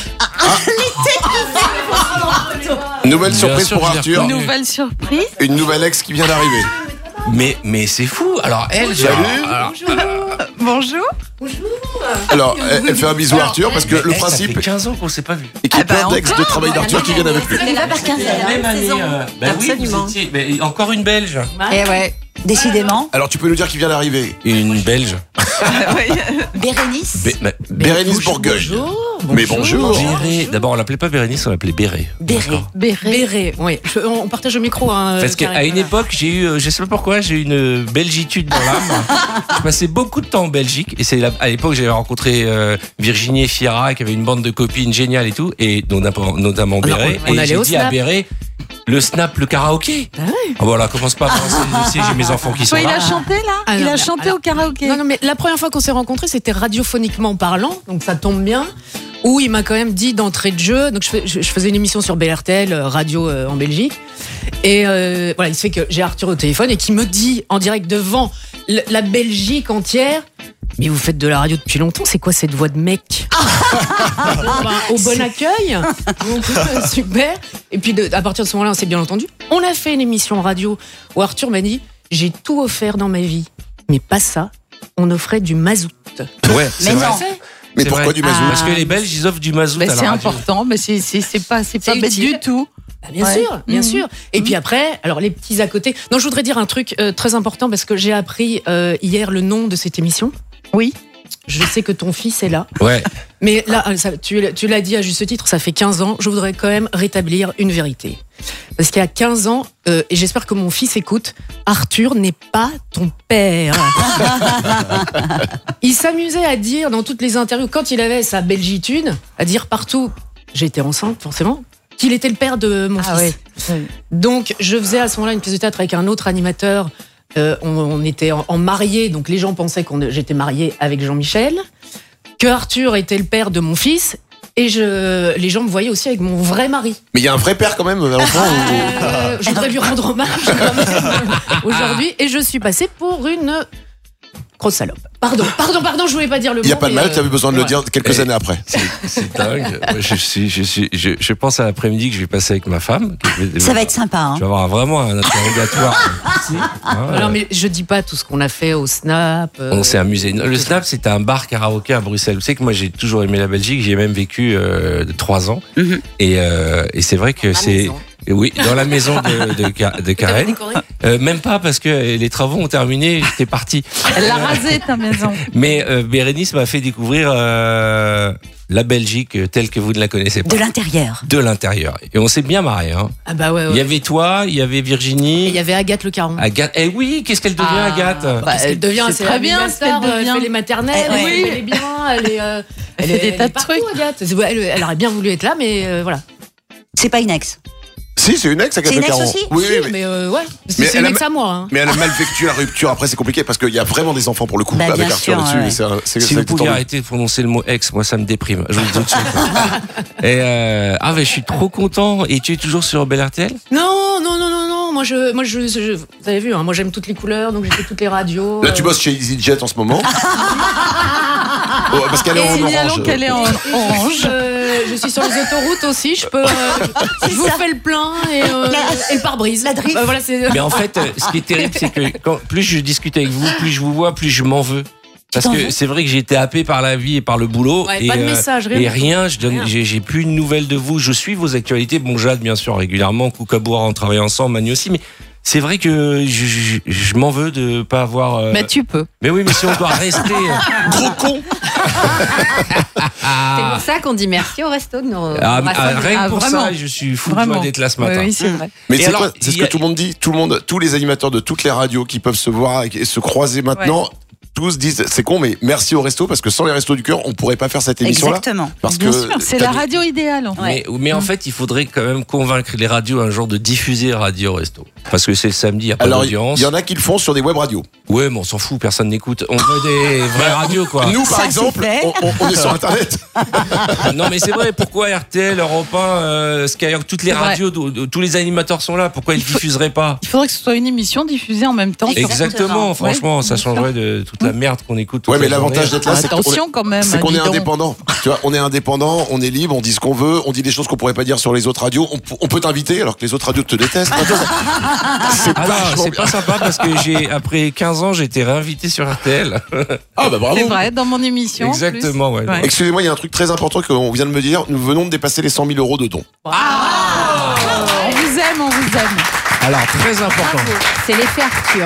Nouvelle Bien surprise sûr, pour je l'ai Arthur, reconnu. Nouvelle surprise. une nouvelle ex qui vient d'arriver. Mais, mais c'est fou. Alors, elle, Salut. alors, Bonjour. Alors, elle, elle fait un bisou à Arthur parce que mais le elle, Ça principe fait quinze ans qu'on s'est pas vu. est qu'il y a Ah bah, plein d'ex de travail d'Arthur qui viennent avec lui. On va par quinzaine. Même année, euh, bah oui, Absolument. vous étiez- mais encore une Belge. Et ouais. Décidément. Alors, tu peux nous dire qui vient d'arriver? Une Belge. Bérénice. Bé- mais- Bérénice Bourgogne. Mais bonjour. Béré. D'abord, on l'appelait pas Bérénice, on l'appelait Béré. Béré. Béré, oui. Je- on on partage le micro. Hein, Parce Karim. qu'à une époque, j'ai eu, euh, je sais pas pourquoi, j'ai eu une belgitude dans l'âme. Je passais beaucoup de temps en Belgique et c'est là- à l'époque j'avais rencontré euh, Virginie Fira qui avait une bande de copines géniales et tout, et dont notamment- notamment Alors, Béré. on Et allait j'ai au dit à Snap. Béré, le snap, le karaoké. Ah ouais. Ah voilà, commence pas à penser, je sais, j'ai mes enfants qui sont Toi, il là. a chanté là Ah, Il non, a mais chanté alors- au karaoké. Non, non, mais la première fois qu'on s'est rencontrés, c'était radiophoniquement parlant, donc ça tombe bien. Où il m'a quand même dit d'entrée de jeu. Donc je, fais- je- je faisais une émission sur B R T L, euh, radio euh, en Belgique. Et euh, voilà, il se fait que j'ai Arthur au téléphone et qui me dit en direct devant l- la Belgique entière. Mais vous faites de la radio depuis longtemps, c'est quoi cette voix de mec? Bon, ben, au bon accueil, donc euh, super. Et puis de- à partir de ce moment-là, on s'est bien entendu. On a fait une émission radio où Arthur m'a dit j'ai tout offert dans ma vie, mais pas ça. On offrait du mazout. Ouais, c'est Mais vrai. non. Mais C'est pourquoi vrai. du mazout? Parce que les Belges, ils offrent du mazout Mais à la c'est radio. important, mais c'est c'est c'est pas c'est pas C'est bête utile. du tout. Bah, bien Ouais. sûr, bien Mhm. sûr. Et puis après, alors les petits à côté. Non, je voudrais dire un truc euh, très important parce que j'ai appris euh, hier le nom de cette émission. Oui. Je sais que ton fils est là. Ouais. Mais là, euh, ça, tu, tu l'as dit à juste titre, ça fait quinze ans. Je voudrais quand même rétablir une vérité. Parce qu'il y a quinze ans, euh, et j'espère que mon fils écoute, Arthur n'est pas ton père. Il s'amusait à dire dans toutes les interviews, quand il avait sa belgitude, à dire partout, j'étais enceinte forcément, qu'il était le père de mon Ah fils. ouais. Donc je faisais à ce moment-là une pièce de théâtre avec un autre animateur. Euh, on, on était en, en mariés, donc les gens pensaient que j'étais mariée avec Jean-Michel, que Arthur était le père de mon fils, et je, les gens me voyaient aussi avec mon vrai mari. Mais il y a un vrai père quand même à l'enfant. ou- Euh, je voudrais lui rendre hommage quand même aujourd'hui, et je suis passée pour une grosse salope. Pardon, pardon, pardon, je voulais pas dire le mot. Il n'y a pas de mais, mal, euh, tu avais besoin de le voilà. dire quelques Et- années après. C'est dingue. Moi, Je, suis, je, suis, je, je pense à l'après-midi que je vais passer avec ma femme. Ça va être sympa. Hein. Je vais avoir vraiment un interrogatoire. ici, hein, Alors, euh, mais je dis pas tout ce qu'on a fait au Snap. euh, On s'est amusé. Le Snap, c'était un bar karaoké à Bruxelles. Vous savez que moi, j'ai toujours aimé la Belgique. J'y ai même vécu euh, de trois ans. Mhm. Et, euh, et c'est vrai que c'est. Oui, dans la maison de, de, Ka- de Karen. Euh, même pas parce que les travaux ont terminé, j'étais parti. Elle l'a rasé ta maison. Mais euh, Bérénice m'a fait découvrir euh, la Belgique telle que vous ne la connaissez pas. De l'intérieur. De l'intérieur. Et on s'est bien marré. Hein. Ah bah ouais, ouais. Il y avait toi, il y avait Et Virginie. il y avait Agathe Le Caron. Agathe. Eh oui, qu'est-ce qu'elle devient, Ah, Agathe bah, qu'est-ce qu'elle devient, c'est c'est très la bien, méga ce qu'elle star, euh, Elle devient. fait les maternelles, Eh ouais. elle est bien, elle est. euh, Elle elle fait est- des tas elle est de partout, trucs. Agathe. C'est- Elle, elle aurait bien voulu être là, mais euh, voilà. C'est pas une ex. Si, c'est une ex, Agatha C'est une ex Caron. aussi Oui, Si, oui, mais, mais euh, ouais, Mais c'est c'est elle une a- ex à moi. Hein. mais elle a mal vécu la rupture. Après, c'est compliqué parce qu'il y a vraiment des enfants pour le coup Bah, avec bien Arthur sûr, là-dessus. ouais. et c'est un- c'est- Si c'est vous tendu. pouviez arrêter de prononcer le mot ex, moi ça me déprime. Je vous le dis tout de suite. Et euh, ah mais je suis trop content. Et tu es toujours sur Bel R T L? Non, non, non, non, non. Moi, je, moi, je, je- vous avez vu, hein, moi, j'aime toutes les couleurs, donc j'écoute toutes les radios. Là, tu euh, bosses chez EasyJet en ce moment. Oh, parce qu'elle est en Signalons orange. qu'elle est en orange. Euh, je suis sur les autoroutes aussi. Je peux. euh, je vous fais le plein et, euh, et le pare-brise. La drift. voilà, c'est. Mais en fait, euh, ce qui est terrible, c'est que quand, plus je discute avec vous, plus je vous vois, plus je m'en veux. Parce t'en que veux c'est vrai que j'ai été happé par la vie et par le boulot. Ouais, et, pas de euh, message, rien. Et rien, je donne, Rien. j'ai, j'ai plus de nouvelles de vous. Je suis vos actualités. Bon, Jade, bien sûr, régulièrement. Koukaboura, on travaille ensemble, Manu aussi. Mais c'est vrai que je, je, je m'en veux de pas avoir. euh, Mais tu peux. Mais oui, mais si on doit rester. euh, Gros con. C'est pour ça qu'on dit merci au resto de nos. Ah, nos ah, restaurants. rien que Ah, pour vraiment. ça, je suis fou de Vraiment. joie d'être là ce Oui, matin. oui, c'est vrai. Mais Et c'est alors, quoi C'est ce il y que a- tout le monde dit. Tout le monde, tous les animateurs de toutes les radios qui peuvent se voir et se croiser maintenant. Tous disent c'est con, mais merci au resto parce que sans les restos du cœur, on pourrait pas faire cette émission-là. Exactement. Parce Bien que sûr, c'est t'as la des- radio idéale. En fait. Mais, mais en fait, il faudrait quand même convaincre les radios un jour de diffuser Radio Resto. Parce que c'est le samedi, il n'y a pas Alors, il d'audience. y en a qui le font sur des web radios. Ouais, mais on s'en fout, personne n'écoute. On veut des vraies radios, quoi. Nous, par Ça, exemple, c'est fait. on, on- on est sur Internet. Non, mais c'est vrai, pourquoi R T L, Europe un, euh, Skyrock, toutes les C'est vrai. radios, d'où- d'où- tous les animateurs sont là, pourquoi ils ne faut- diffuseraient pas? Il faudrait que ce soit une émission diffusée en même temps. sur- Exactement, franchement, Ouais, ça bien sûr. changerait de toute la merde qu'on écoute. toute Ouais, mais la l'avantage journée. d'être là, c'est qu'on est- Attention quand même. c'est qu'on dis est donc. indépendant. Tu vois, on est indépendant, on est libre, on dit ce qu'on veut, on dit des choses qu'on pourrait pas dire sur les autres radios. On, p- on peut t'inviter alors que les autres radios te détestent. C'est Ah non, vachement c'est bien. pas sympa parce que j'ai, après quinze ans, j'ai été réinvité sur R T L. Ah bah bravo. C'est vrai, dans mon émission. en plus. Exactement, ouais. Ouais. Excusez-moi, il y a un truc très important qu'on vient de me dire. Nous venons de dépasser les cent mille euros de dons. Ah, on vous aime, on vous aime. Alors, très important. C'est l'effet Arthur.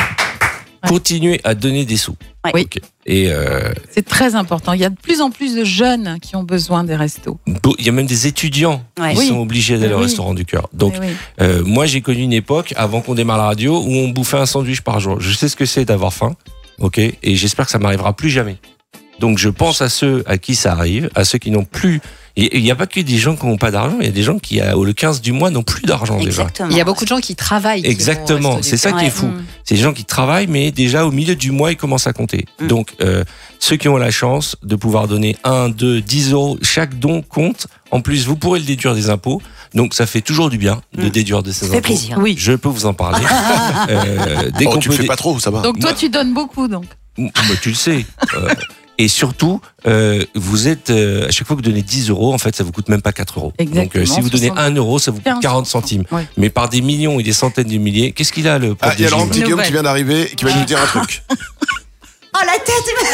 Continuez à donner des sous. Oui. Ok. Et euh, C'est très important. Il y a de plus en plus de jeunes qui ont besoin des restos. beau- il y a même des étudiants Ouais. qui Oui. sont obligés d'aller au Oui. restaurant du cœur. Donc, Eh oui. euh, moi, j'ai connu une époque, avant qu'on démarre la radio, où on bouffait un sandwich par jour. Je sais ce que c'est d'avoir faim, ok, et j'espère que ça m'arrivera plus jamais. Donc, je pense à ceux à qui ça arrive, à ceux qui n'ont plus. Il n'y a pas que des gens qui n'ont pas d'argent, il y a des gens qui, euh, le quinze du mois, n'ont plus d'argent déjà. Exactement. Il y a beaucoup de gens qui travaillent. qui vont au Exactement, resto du c'est ça cœur. qui est Ouais. fou. Mm. C'est des gens qui travaillent, mais déjà au milieu du mois, ils commencent à compter. Mm. Donc, euh, ceux qui ont la chance de pouvoir donner un, deux, dix euros, chaque don compte. En plus, vous pourrez le déduire des impôts. Donc, ça fait toujours du bien de Mm. déduire de ces Ça impôts. fait plaisir. Oui. Je peux vous en parler. euh, dès Oh, qu'on tu le peut fais dé- pas trop, ça va. Donc toi, Moi- tu donnes beaucoup, donc. Bah, tu le sais. Euh, et surtout, euh, vous êtes euh, à chaque fois que vous donnez dix euros, en fait, ça vous coûte même pas quatre euros. Exactement, Donc, euh, si vous donnez soixante. un euro, ça vous coûte quinze. quarante centimes. Ouais. Mais par des millions et des centaines de milliers, qu'est-ce qu'il a le prof Ah, il y a de Laurent gym Petit Guillaume Nouvelle. qui vient d'arriver et qui va nous dire un truc. Oh la tête.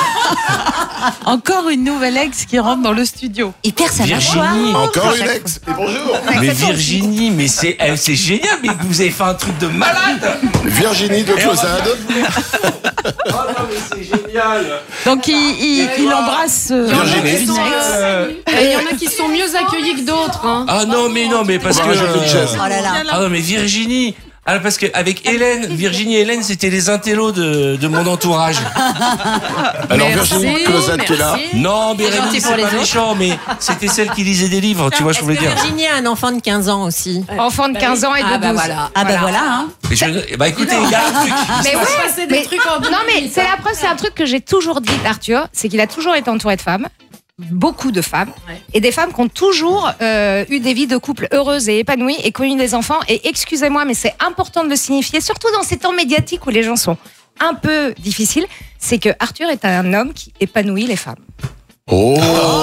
Encore une nouvelle ex qui rentre dans le studio. Il perd sa mâchoire. Virginie, Encore une ex. Et bonjour. mais Virginie, mais c'est elle, c'est génial, mais vous avez fait un truc de malade. Virginie de Closade. Oh non, mais c'est génial. Donc il, il, il embrasse euh, Virginie. une ex. Euh, Et il y en a qui sont mieux accueillis que d'autres. Hein. Ah non, mais non, mais parce On que. va rajouter une chaise. Oh là là. Ah non, mais Virginie. Ah, parce qu'avec Hélène, Virginie et Hélène, c'était les intellos de, de mon entourage. Alors Merci, Virginie Closade qui est là. merci. Non, mais C'est gentil Rémi, pour c'est les pas autres. méchant, mais c'était celle qui lisait des livres, tu vois, je voulais dire. Virginie a un enfant de quinze ans aussi. Enfant de quinze ans et de Ah bah douze. voilà. Ah bah voilà. Hein. Et je- bah écoutez, il y a un truc. Mais Il ouais, se passait des mais- trucs en deux non mais minutes, c'est hein. la preuve, c'est un truc que j'ai toujours dit d'Arthur, c'est qu'il a toujours été entouré de femmes, beaucoup de femmes, Ouais. et des femmes qui ont toujours euh, eu des vies de couple heureuses et épanouies et qui ont eu des enfants. Et excusez-moi, mais c'est important de le signifier, surtout dans ces temps médiatiques où les gens sont un peu difficiles, c'est que Arthur est un homme qui épanouit les femmes. Oh.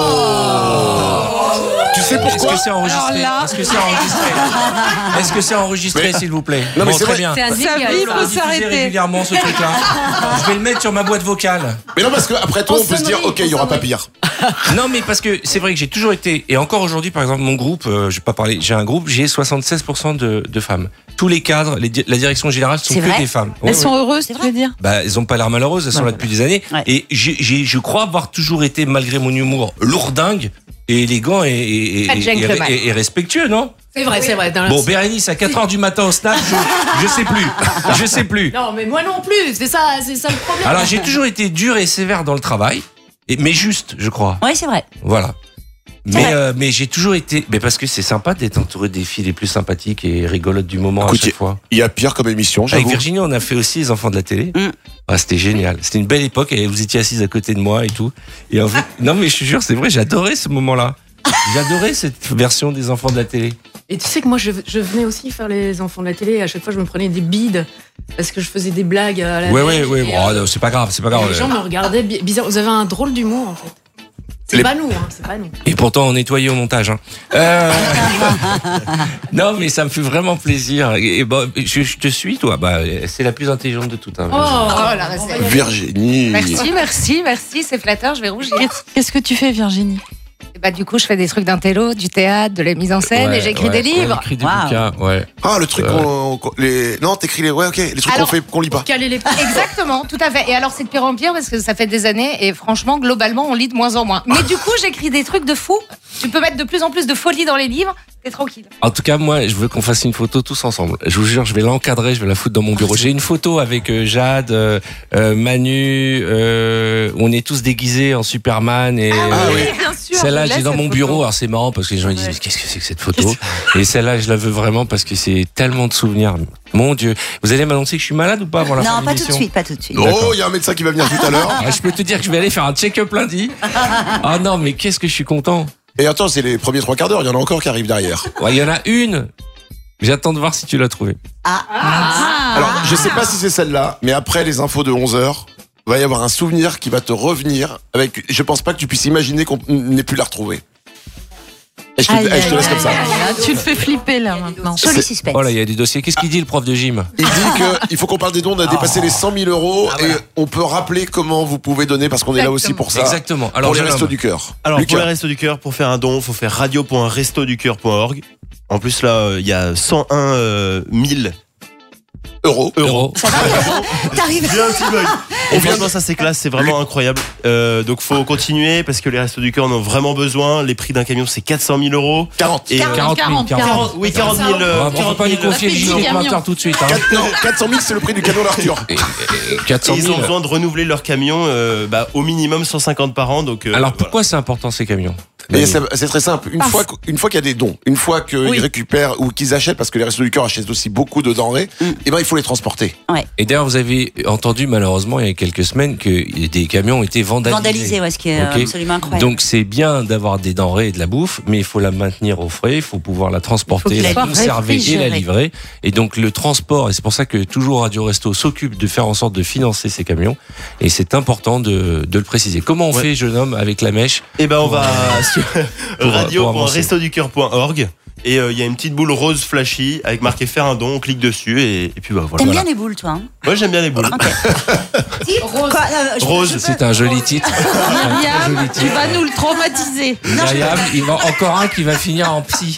Tu sais Est-ce pourquoi que c'est enregistré Alors là- Est-ce que c'est enregistré Est-ce que c'est enregistré, Mais- s'il vous plaît Non, mais Bon, c'est très vrai. bien. C'est un Sa jingle, vie ça. peut Diffusez s'arrêter. régulièrement ce truc-là. Je vais le mettre sur ma boîte vocale. Mais non, parce qu'après toi, on peut se dire, ok, il y aura pas pire. Non, mais parce que c'est vrai que j'ai toujours été, et encore aujourd'hui, par exemple, mon groupe, euh, je vais pas parler, j'ai un groupe, j'ai soixante-seize pour cent de, de femmes. Tous les cadres, les di- la direction générale sont C'est que vrai des femmes. Elles Ouais, sont ouais. heureuses, tu veux dire? Bah, elles ont pas l'air malheureuses, elles sont là depuis des années. Ouais. Et j'ai, j'ai- je crois avoir toujours été, malgré mon humour, lourdingue et élégant et, et, et, Pas de et- gentleman. et- et respectueux, non? C'est vrai, c'est vrai. dans la- Bon, Bérénice, à quatre heures du matin au snap, je, je sais plus. Je sais plus. Non, mais moi non plus. C'est ça, c'est ça le problème. Alors, j'ai toujours été dur et sévère dans le travail, et, mais juste, je crois. Ouais, c'est vrai. Voilà. Mais, euh, mais j'ai toujours été. Mais parce que c'est sympa d'être entouré des filles les plus sympathiques et rigolotes du moment. Écoute, à chaque fois. Il y a pire comme émission, j'avoue. Avec Virginie, on a fait aussi les enfants de la télé. Mm. Ah, c'était génial. C'était une belle époque et vous étiez assise à côté de moi et tout. Et en fait, non, mais je te jure, c'est vrai, j'adorais ce moment-là. J'adorais cette version des enfants de la télé. Et tu sais que moi, je, je venais aussi faire les enfants de la télé. Et à chaque fois, je me prenais des bides parce que je faisais des blagues à la. Ouais, ouais, ouais. Bon, euh, c'est pas grave, c'est pas grave. Les gens me regardaient bizarre. Vous avez un drôle d'humour, en fait. C'est les... pas nous, hein, c'est pas nous. Et pourtant, on nettoyait au montage. Hein. Euh... non, mais ça me fait vraiment plaisir. Et bon, je, je te suis, toi. Bah, c'est la plus intelligente de toutes. Hein, oh, oh la Virginie. Merci, merci, merci. C'est flatteur. Je vais rougir. Qu'est-ce que tu fais, Virginie? Bah, du coup, je fais des trucs d'intello, du théâtre, de la mise en scène ouais, et j'écris ouais, des livres. J'écris des wow. bouquins, ouais. Ah, le truc qu'on. Euh... Les... Non, t'écris les. Ouais, ok. Les trucs alors, qu'on fait, qu'on lit pas. Caler les... Exactement, tout à fait. Et alors, c'est de pire en pire parce que ça fait des années et franchement, globalement, on lit de moins en moins. Mais du coup, j'écris des trucs de fou. Tu peux mettre de plus en plus de folie dans les livres. T'es tranquille. En tout cas, moi, je veux qu'on fasse une photo tous ensemble. Je vous jure, je vais l'encadrer, je vais la foutre dans mon bureau. J'ai une photo avec euh, Jade, euh, euh, Manu. Euh, on est tous déguisés en Superman et. Ah, euh, oui, bien sûr. Celle-là, j'ai dans mon photo. bureau. Alors c'est marrant parce que les gens ils disent ouais. mais qu'est-ce que c'est que cette photo? Et celle-là, je la veux vraiment parce que c'est tellement de souvenirs. Mon Dieu, vous allez m'annoncer que je suis malade ou pas avant la fin de l'émission? Non, pas tout de suite, pas tout de suite. Oh, il y a un médecin qui va venir tout à l'heure. Ah, je peux te dire que je vais aller faire un check-up lundi. Ah non, mais qu'est-ce que je suis content. Et attends, c'est les premiers trois quarts d'heure, il y en a encore qui arrivent derrière. Ouais, il y en a une. J'attends de voir si tu l'as trouvée. Ah. ah. Alors, je sais pas si c'est celle-là, mais après les infos de onze heures, va y avoir un souvenir qui va te revenir avec. Je pense pas que tu puisses imaginer qu'on n'ait pu la retrouver. Et je te, aïe, et je te laisse aïe, comme ça. Aïe, aïe, tu le fais flipper là maintenant. Sur les suspects. Oh là, il y a des dossiers. Qu'est-ce qu'il dit le prof de gym? Il dit qu'il faut qu'on parle des dons. On a dépassé oh. les cent mille euros ah, voilà. Et on peut rappeler comment vous pouvez donner parce qu'on est là aussi pour ça. Exactement. Alors, pour les restos du cœur. Alors Lucas. Pour les restos du cœur, pour faire un don, il faut faire radio point resto du cœur point org. En plus là, il y a cent un mille Euros. Euros. Ça va, t'arrives. Bien un petit bug. Et franchement, ça c'est classe, c'est vraiment incroyable. Euh, donc faut continuer parce que les restos du cœur en ont vraiment besoin. Les prix d'un camion c'est quatre cent mille euros. quarante. Et quarante, quarante, quarante, quarante. Oui, quarante mille. On va pas lui confier le gilet de tout de suite. Hein. quatre cent mille, c'est le prix du camion d'Arthur. Et, et, quatre cent mille. Et ils ont besoin de renouveler leur camion euh, bah, au minimum cent cinquante par an. Donc, euh, alors pourquoi voilà. C'est important ces camions? Et c'est, c'est très simple. Une fois, une fois qu'il y a des dons, une fois qu'ils oui. récupèrent ou qu'ils achètent, parce que les restos du cœur achètent aussi beaucoup de denrées, mm. et ben il faut les transporter. Ouais. Et d'ailleurs, vous avez entendu malheureusement il y a quelques semaines que des camions ont été vandalisés. Vandalisés, ouais, ce qui est okay. absolument incroyable. Donc c'est bien d'avoir des denrées et de la bouffe, mais il faut la maintenir au frais, il faut pouvoir la transporter, la conserver et la livrer. Et donc le transport, et c'est pour ça que toujours Radio Resto s'occupe de faire en sorte de financer ces camions. Et c'est important de, de le préciser. Comment on ouais. fait, jeune homme, avec la mèche? Eh ben on va sur radio point resto du cœur point org. Et il euh, y a une petite boule rose flashy avec marqué faire un don, on clique dessus et, et puis bah voilà. T'aimes voilà. bien les boules, toi hein? Moi j'aime bien les boules. Okay. Rose, Quoi, euh, je, Rose, je c'est un joli titre. Myriam, tu vas nous le traumatiser. Myriam, il va encore un qui va finir en psy.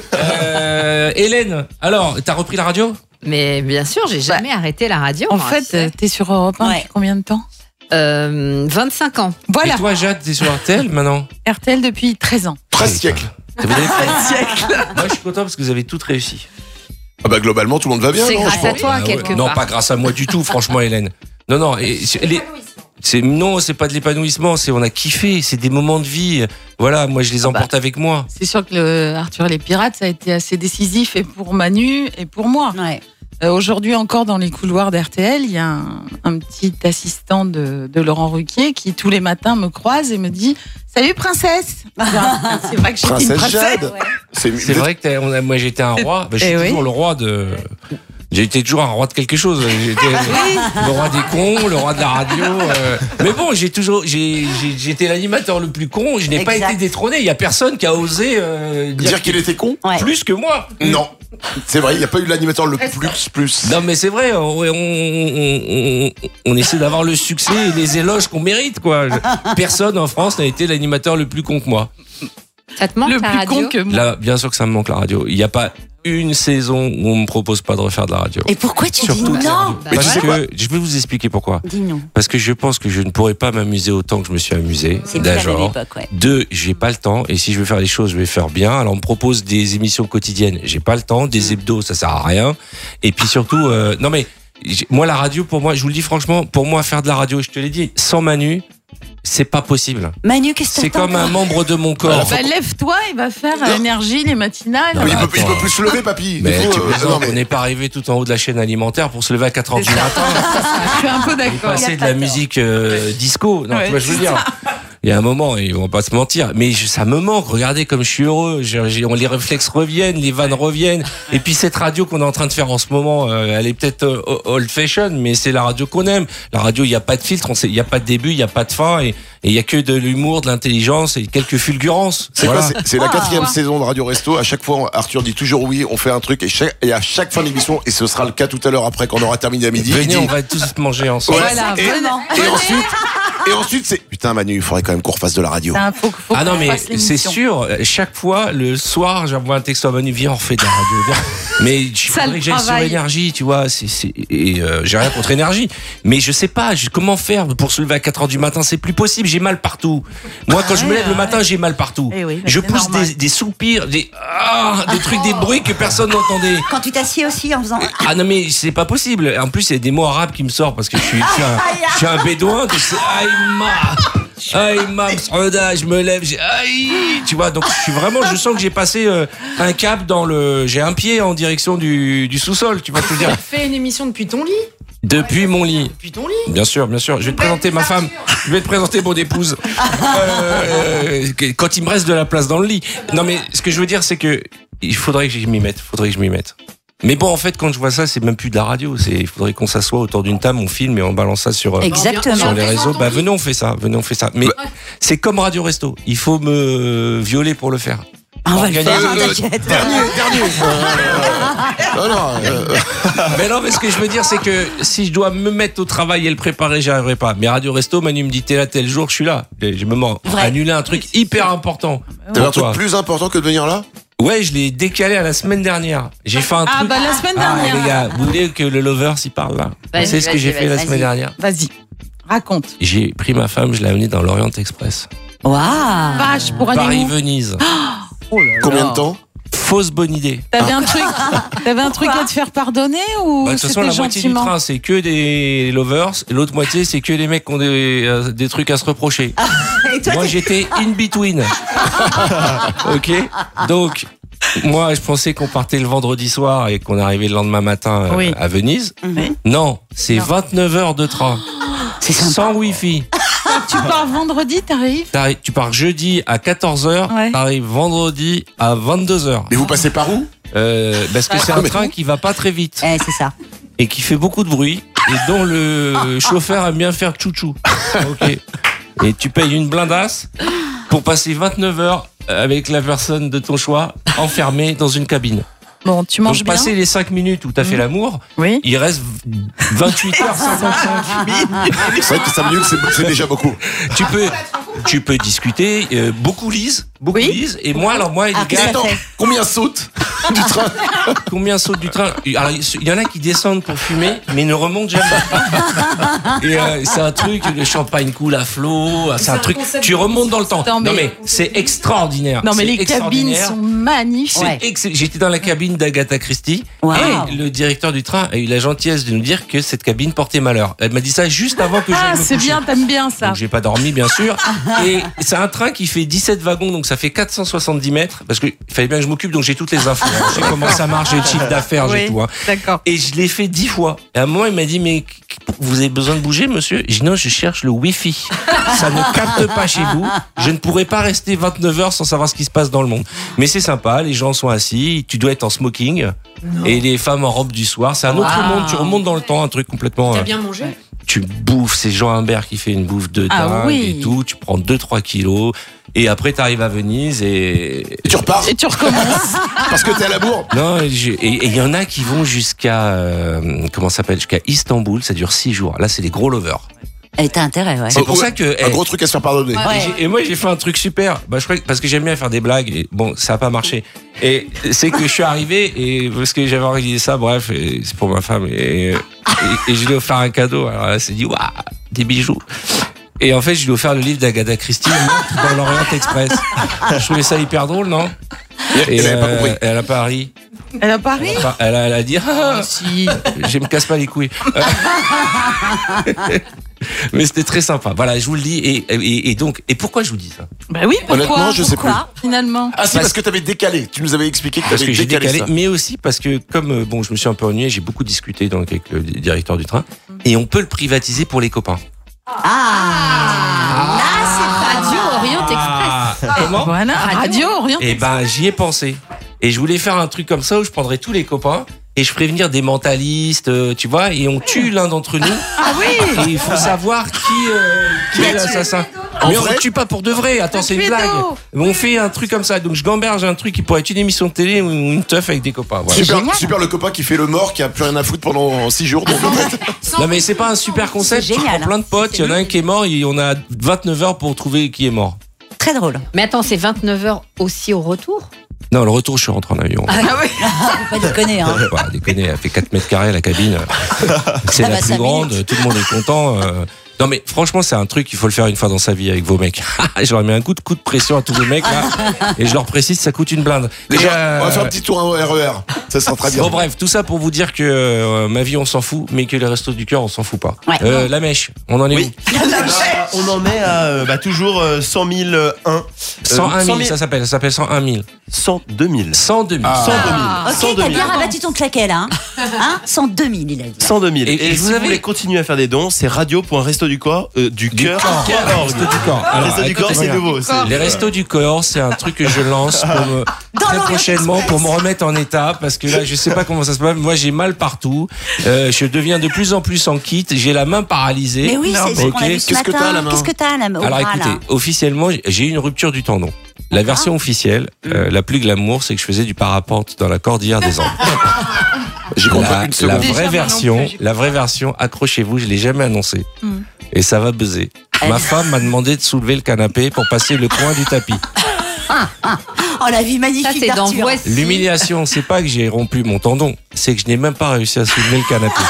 Euh, Hélène, alors, t'as repris la radio? Mais bien sûr, j'ai jamais ouais. arrêté la radio. En moi, fait, t'es sur Europe un ouais. depuis combien de temps? euh, vingt-cinq ans. Voilà. Et toi, Jade, t'es sur R T L maintenant? R T L depuis treize ans. treize siècles. treize siècles. Moi, je suis content parce que vous avez toutes réussi. Ah bah globalement, tout le monde va bien. C'est non, grâce à toi, ah, quelque ouais. part. Non, pas grâce à moi du tout, franchement, Hélène. Non, non. Et, les, c'est, non, c'est pas de l'épanouissement, c'est on a kiffé, c'est des moments de vie. Voilà, moi, je les emporte ah bah, avec moi. C'est sûr que le Arthur et les Pirates, ça a été assez décisif et pour Manu et pour moi. Ouais. Euh, aujourd'hui encore dans les couloirs d'R T L, il y a un, un petit assistant de, de Laurent Ruquier qui tous les matins me croise et me dit « Salut princesse !» C'est vrai que j'étais princesse une princesse. Jade. Ouais. C'est, c'est vrai que on a, moi j'étais un roi, bah, je suis toujours oui. le roi de... J'ai été toujours un roi de quelque chose. J'étais le roi des cons, le roi de la radio. Euh... Mais bon, j'ai toujours, j'ai, j'ai, j'étais l'animateur le plus con. Je n'ai exact. pas été détrôné. Il y a personne qui a osé euh, dire, dire qu'il était con. Ouais. Plus que moi. Non, c'est vrai. Il n'y a pas eu l'animateur le plus plus. Non, mais c'est vrai. On, on, on, on essaie d'avoir le succès et les éloges qu'on mérite, quoi. Personne en France n'a été l'animateur le plus con que moi. Ça te manque le la plus radio con que moi. Là, bien sûr que ça me manque la radio. Il n'y a pas une saison où on me propose pas de refaire de la radio. Et pourquoi tu Surtout dis non? bah Parce que je vais vous expliquer pourquoi. Dis-nous. Parce que je pense que je ne pourrais pas m'amuser autant que je me suis amusé. C'est plus la même époque, ouais. Deux, j'ai pas le temps. Et si je veux faire les choses, je vais faire bien. Alors on me propose des émissions quotidiennes, j'ai pas le temps. Des mmh. hebdos, ça sert à rien. Et puis surtout, euh, non mais moi la radio, pour moi, je vous le dis franchement, pour moi faire de la radio, je te l'ai dit, sans Manu, c'est pas possible. Manu, qu'est-ce que C'est t'attends comme un membre de mon corps. Bah, lève-toi, il va faire euh, énergie, les matinales. Non, mais il, peut, il Attends. peut plus se lever, papy. Mais Il faut, tu euh, plaisantes, non, mais- on n'est pas arrivé tout en haut de la chaîne alimentaire pour se lever à quatre heures du matin. Je suis un peu d'accord. Passer de la musique euh, disco. Non, Ouais, tu vois, je veux c'est dire. ça. Il y a un moment, et on va pas se mentir, mais je- ça me manque. Regardez comme je suis heureux. J'ai- j'ai- les réflexes reviennent, les vannes reviennent. Et puis cette radio qu'on est en train de faire en ce moment, euh, elle est peut-être euh, old fashion, mais c'est la radio qu'on aime. La radio, il n'y a pas de filtre, on sait- il n'y a pas de début, il n'y a pas de fin, et et il y a que de l'humour, de l'intelligence et quelques fulgurances. C'est Voilà. quoi C'est c'est la quatrième saison de Radio Resto. À chaque fois, Arthur dit toujours oui, on fait un truc et, chaque- et à chaque fin d'émission, et ce sera le cas tout à l'heure après qu'on aura terminé à midi. il Venez, dit- on va tous manger ensemble. Ouais. Voilà, et, vraiment. et ensuite, et ensuite c'est putain Manu, il faudrait quand même qu'on refasse de la radio. Ça, faut, faut Ah non, qu'on mais fasse c'est l'émission. sûr, chaque fois, le soir, j'envoie un texto à Manu, viens, on refait de la radio. viens. Mais je Sale voudrais que j'aille sur travail. énergie, tu vois. C'est, c'est, et euh, j'ai rien contre énergie. Mais je sais pas, je- comment faire pour se lever à quatre heures du matin, c'est plus possible, j'ai mal partout. Moi, quand je me lève le matin, j'ai mal partout. Eh oui, mais je c'est pousse normal. des, des soupirs, des, ah, des trucs, des bruits que personne n'entendait. Quand tu t'assieds aussi en faisant. Ah non mais c'est pas possible. En plus il y a des mots arabes qui me sortent parce que je suis, je suis, un, je suis un bédouin. Donc c'est Aïma, Aïma, Msrouda, je me lève, j'ai aïe. Tu vois, donc je suis vraiment, je sens que j'ai passé euh, un cap dans le, j'ai un pied en direction du, du sous-sol. Tu vois ce que je veux dire? Fais une émission depuis ton lit. Depuis mon lit. Depuis ton lit. Bien sûr, bien sûr. Je vais te présenter ma femme. Je vais te présenter mon épouse. Euh, quand il me reste de la place dans le lit. Non, mais ce que je veux dire, c'est que il faudrait que je m'y mette. Faudrait que je m'y mette. Mais bon, en fait, quand je vois ça, c'est même plus de la radio. C'est, il faudrait qu'on s'assoie autour d'une table, on filme et on balance ça sur, euh, Exactement. sur les réseaux. Bah, venez, on fait ça. Venez, on fait ça. Mais c'est comme Radio Resto. Il faut me violer pour le faire. Ah, on va le Organiser- faire, hein, Euh, t'inquiète. dernier, dernier. Non, non, euh, Mais non, mais ce que je veux dire, c'est que si je dois me mettre au travail et le préparer, j'y arriverai pas. Mais Radio Resto, Manu me dit, t'es là tel jour, je suis là. Et je me mens. Vrai. Annuler un truc hyper important. t'as un Pour truc toi. plus important que de venir là? Ouais, je l'ai décalé à la semaine dernière. J'ai fait un Ah truc. bah la semaine Ah, dernière. les gars, vous voulez que le lover s'y parle là? Vas-y, Vous savez ce que vas-y, j'ai fait la vas-y. semaine dernière? Vas-y, raconte. J'ai pris ma femme, je l'ai amenée dans l'Orient Express. Waouh. Vache, pour aller où? Paris-Venise. Combien de temps? Fausse bonne idée. T'avais un truc, t'avais un truc à te faire pardonner ou Bah, de toute façon, c'était la moitié du gentiment? train, c'est que des lovers. Et l'autre moitié, c'est que des mecs qui ont des, euh, des trucs à se reprocher. Et toi, Moi, t'es- j'étais in between. Ok. Donc, moi, je pensais qu'on partait le vendredi soir et qu'on arrivait le lendemain matin euh, Oui. à Venise. Oui. Non, c'est vingt-neuf heures de train. C'est sympa. Sans wifi. Tu pars vendredi, t'arrives? T'arrives- Tu pars jeudi à quatorze heures, Ouais. t'arrives vendredi à vingt-deux heures. Mais vous passez par où? Euh, parce que c'est Ah, un mais- train qui va pas très vite Eh, c'est ça. et qui fait beaucoup de bruit et dont le chauffeur aime bien faire chouchou. Ok. Et tu payes une blindasse pour passer vingt-neuf heures avec la personne de ton choix enfermée dans une cabine. Bon, tu Donc manges bien. passer les cinq minutes où t'as fait l'amour, Oui. il reste vingt-huit heures cinquante-cinq. C'est vrai que ça minutes, c'est c'est déjà beaucoup. Tu peux, tu peux discuter. euh, beaucoup lisent, beaucoup Oui. lisent. Et moi, alors moi, les Ah, qu'est-ce gars, que ça Attends, fait combien saute du train? combien sautent du train? Alors, il y en a qui descendent pour fumer, mais ne remontent jamais. Et euh, c'est un truc, le champagne coule à flot. C'est un truc. Tu remontes dans le temps. Attends, Non mais- mais c'est extraordinaire. Non mais C'est les cabines extraordinaire. sont magnifiques. C'est Ouais. excellent. J'étais dans la cabine d'Agatha Christie Wow. et le directeur du train a eu la gentillesse de nous dire que cette cabine portait malheur. Elle m'a dit ça juste avant que Ah, j'aille me c'est coucher. bien, t'aimes bien ça. Donc j'ai pas dormi bien sûr. Et c'est un train qui fait dix-sept wagons, donc ça fait quatre cent soixante-dix mètres. Parce qu'il fallait bien que je m'occupe, donc j'ai toutes les infos. hein. Je sais comment ça marche, j'ai le chiffre d'affaires, j'ai Oui, tout. hein. d'accord. Et je l'ai fait dix fois. Et à un moment, il m'a dit, mais vous avez besoin de bouger, monsieur? J'ai dit, non, je cherche le Wi-Fi. Ça ne capte pas chez vous. Je ne pourrais pas rester vingt-neuf heures sans savoir ce qui se passe dans le monde. Mais c'est sympa, les gens sont assis, tu dois être en smoking. Et les femmes en robe du soir. C'est un autre Wow. monde, tu remontes dans le temps, un truc complètement... T'as euh, bien mangé? tu bouffes, c'est Jean Humbert qui fait une bouffe de dingue Ah oui. et tout, tu prends deux trois kilos et après t'arrives à Venise et... Et tu repars Et tu recommences. parce que t'es à la bourre. Non, et j'ai- et il y en a qui vont jusqu'à euh, comment ça s'appelle, jusqu'à Istanbul, ça dure six jours. Là, c'est les gros lovers. Et t'as intérêt, ouais. C'est pour Ouais, ça que un eh, gros truc à se faire pardonner. et, j'ai- et moi j'ai fait un truc super. Bah je crois que- parce que j'aime bien faire des blagues et bon ça a pas marché. Et c'est que je suis arrivé et parce que j'avais organisé ça, bref, et c'est pour ma femme et, et, et je lui ai offert un cadeau. Alors elle s'est dit waouh, des bijoux. Et en fait je lui ai offert le livre d'Agatha Christie Meurtre dans l'Orient Express. Je trouvais ça hyper drôle, non? Et elle avait pas compris. Elle a pas ri. Elle a pas ri? Enfin, elle, a, elle a dit ah, Si. je me casse pas les couilles. Mais c'était très sympa. Voilà, je vous le dis. Et, et, et donc, et pourquoi je vous dis ça? Bah oui, pourquoi Honnêtement, je sais Pourquoi, finalement Ah, c'est parce que t'avais décalé. Tu nous avais expliqué que Parce t'avais que j'ai décalé, décalé, ça. mais aussi parce que comme euh, bon, je me suis un peu ennuyé, j'ai beaucoup discuté donc avec le directeur du train, et on peut le privatiser pour les copains. Ah, là, c'est Radio Orient Express. Comment? Voilà, Radio Orient. Et ben, j'y ai pensé. Et je voulais faire un truc comme ça où je prendrais tous les copains et je ferais venir des mentalistes, euh, tu vois, et on tue l'un d'entre nous. Ah oui. Et il faut savoir qui, euh, qui est l'assassin. Mais on ne tue pas pour de vrai. Attends, c'est une blague. On fait un truc comme ça. Donc je gamberge un truc qui pourrait être une émission de télé ou une teuf avec des copains. Voilà. Super, super le copain qui fait le mort, qui a plus rien à foutre pendant six jours. Donc, en fait... Non mais c'est pas un super concept. C'est Je génial, prends plein de potes. Il y en a un qui est mort. Et on a vingt-neuf heures pour trouver qui est mort. très drôle. Mais attends, c'est vingt-neuf heures aussi au retour? Non, le retour, je suis rentré en avion. Ah oui. Faut pas déconner, hein. Pas déconner, elle fait quatre mètres carrés la cabine. C'est Ah la bah, plus cinq grande, minutes. tout le monde est content. euh. Non mais franchement, c'est un truc, il faut le faire une fois dans sa vie avec vos mecs. Je leur mets un coup de coup de pression à tous les mecs là, et je leur précise, ça coûte une blinde. Déjà, Et, euh, on va faire un petit tour en R E R. Ça sera très bien. Bon bref, tout ça pour vous dire que euh, ma vie on s'en fout, mais que les restos du cœur on s'en fout pas. Ouais. Euh, la mèche, on en est Oui. où? On en met à euh, bah, toujours euh, cent mille un. cent un mille, ça s'appelle, ça s'appelle cent un mille. cent deux mille. cent deux mille. Ah. cent deux mille. Ok, t'as bien rabattu ton claquet là. Hein, hein cent deux mille, il a dit. cent deux mille. Et- Et, et si vous vous avez- voulez continuer à faire des dons, c'est radio point resto du corps euh, du Du cœur. corps. Cœur. Resto du corps. Alors, Resto du écoutez, corps, c'est regarde. nouveau. c'est- Les restos du corps, c'est un truc que je lance pour me, très l'Orient prochainement Express. pour me remettre en état parce que là, je sais pas comment ça se passe. Moi, j'ai mal partout. Euh, je deviens de plus en plus en kit. J'ai la main paralysée. Mais oui, c'est ce Ok. qu'on a vu ce Qu'est-ce que matin. t'as à la main Qu'est-ce que t'as à la main au Alors bras, écoutez, là officiellement, j'ai eu une rupture du tendon. La version officielle, euh, la plus glamour, c'est que je faisais du parapente dans la cordillère des Andes. J'y crois pas La, une la seconde. vraie version, la vraie version, accrochez-vous, je l'ai jamais annoncé. Et ça va buzzer. Ma femme m'a demandé de soulever le canapé pour passer le coin du tapis. Oh, la vie Ça, magnifique c'est dans d'Arthur. Voici. L'humiliation, c'est pas que j'ai rompu mon tendon, c'est que je n'ai même pas réussi à soulever le canapé.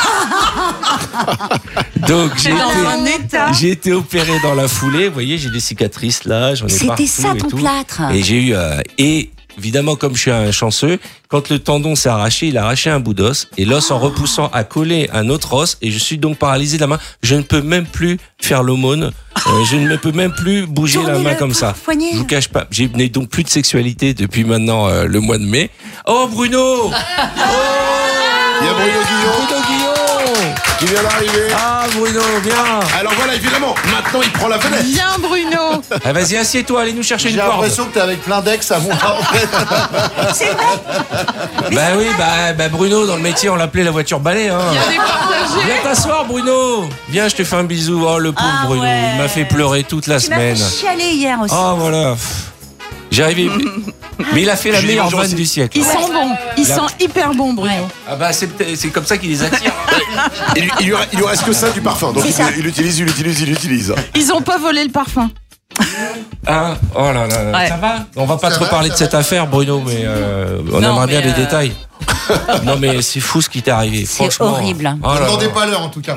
Donc j'ai Dans un été, état. j'ai été opéré dans la foulée. Vous voyez, j'ai des cicatrices là, j'en ai partout. C'était ça et ton tout. plâtre. Et j'ai eu euh, et évidemment, comme je suis un chanceux, quand le tendon s'est arraché, il a arraché un bout d'os et l'os en repoussant a collé un autre os et je suis donc paralysé de la main. Je ne peux même plus faire l'aumône. Euh, je ne peux même plus bouger la Tournez-le main comme pour ça. poignet. Je vous cache pas. J'ai n'ai donc plus de sexualité depuis maintenant euh, le mois de mai. Oh Bruno. Il y a Bruno Guillon Bruno Guillon qui vient d'arriver. Ah Bruno, viens. Alors voilà, évidemment, maintenant il prend la fenêtre. Viens, Bruno. Ah, vas-y, assieds-toi, allez nous chercher une J'ai corde. l'impression que t'es avec plein d'ex à moi en fait. C'est vrai. Bah oui, bah, bah Bruno, dans le métier, on l'appelait la voiture balai. Hein. Il y a des partagés. Viens t'asseoir, Bruno. Viens, je te fais un bisou. Oh, le pauvre Ah Bruno, ouais. il m'a fait pleurer toute la Tu m'as fait semaine. chialer hier aussi. Oh, voilà. J'ai arrivé. Mais il a fait la Je l'ai meilleure mangé vanne aussi. du siècle. Ils sont bons. Ils La- sont hyper bons, Bruno. Ah bah c'est peut-être- c'est comme ça qu'il les attire. Il, lui- il lui, il lui reste que ça du parfum. Donc C'est il, ça. il utilise, il utilise, il utilise. Ils ont pas volé le parfum. Hein, oh là là, Ouais. ça va. On va pas Ça trop va, parler ça de cette affaire, Bruno, mais euh, on Non, aimerait bien mais, les euh, détails. Non mais c'est fou ce qui t'est arrivé. C'est Franchement. horrible. Oh là Ne là. demandez pas l'heure en tout cas.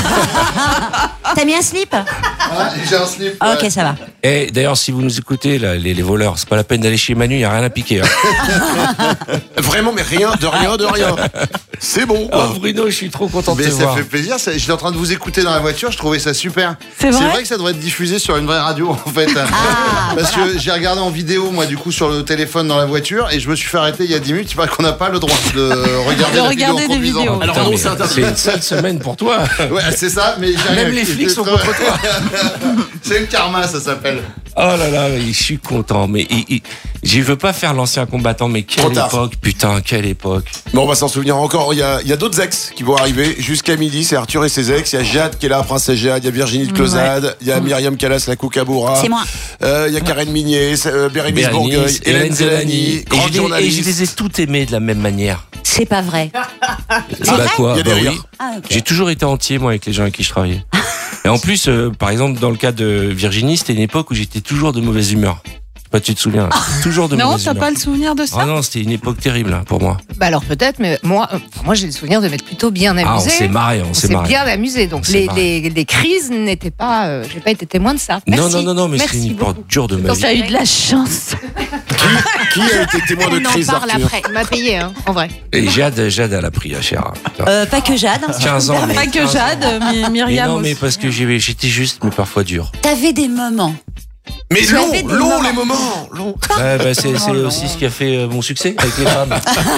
T'as mis un slip? Ah, j'ai un slip. Ah, ouais. ok, ça va. Et d'ailleurs, si vous nous écoutez, là, les, les voleurs, c'est pas la peine d'aller chez Manu, il y a rien à piquer. Hein. Vraiment, mais rien, de rien, de rien. C'est bon, quoi. Oh Bruno, je suis trop content de Mais te ça voir. fait plaisir. ça- J'étais en train de vous écouter dans la voiture. Je trouvais ça super. C'est vrai que ça devrait être diffusé sur une vraie radio en fait. Ah, Parce que j'ai regardé en vidéo moi du coup sur le téléphone dans la voiture et je me suis fait arrêter il y a dix minutes. C'est parce qu'on n'a pas le droit de regarder, De la regarder vidéo en des conduisant. vidéos. Alors, Putain, non, mais c'est interdit. c'est une sale semaine pour toi. Ouais, c'est ça. Mais j'ai rien Même les écouté, flics sont c'est contre très- toi. C'est le karma, ça s'appelle. Oh là là, je suis content. Mais il- il- je veux pas faire l'ancien combattant, mais quelle Trop tard. époque, putain, quelle époque. Mais on va s'en souvenir encore. Il y a, il y a d'autres ex qui vont arriver jusqu'à midi. C'est Arthur et ses ex. Il y a Jade qui est là, Princesse Jade. Il y a Virginie de Closade. Il y a Myriam Callas, la Koukaboura. C'est moi. Euh, Il y a Karen Minier, euh, Bérénice Bérénice, Bourgueil, Hélène Zélani, Et grande je, les, et je journaliste. les ai toutes aimées de la même manière. C'est pas vrai. Bah vrai quoi Il y a des Bah rires. oui. Ah, ok. J'ai toujours été entier, moi, avec les gens avec qui je travaillais. Et en plus, euh, par exemple, dans le cas de Virginie, c'était une époque où j'étais toujours de mauvaise humeur. Je sais pas, tu te souviens Toujours de Non, mauvaise t'as humeur. pas le souvenir de ça? Ah non, c'était une époque terrible hein, pour moi. Bah alors peut-être, mais moi, euh, moi j'ai le souvenir de m'être plutôt bien amusé. Ah, on s'est marré, on On s'est s'est marré. bien amusé. Donc On s'est les, marré. les, les crises n'étaient pas. Euh, j'ai pas été témoin de ça. Merci. Non, non, non, non, mais Merci c'est une beaucoup. époque dure de ma vie. T'as eu de la chance. Qui a été témoin de On en crise, parle Arthur? après. Il m'a payé, hein, en vrai. Et Jade, Jade, elle a pris, la chère. Euh, pas que Jade. hein, si quinze je peux ans, me Pas permettre. que Jade, mais Mais Myriam non, mais aussi. parce que j'ai- j'étais juste, mais parfois dur. T'avais des moments. Mais Tu long, avais des long moments. les moments. Long. Ouais, bah, c'est c'est aussi ce qui a fait euh, mon succès avec les femmes.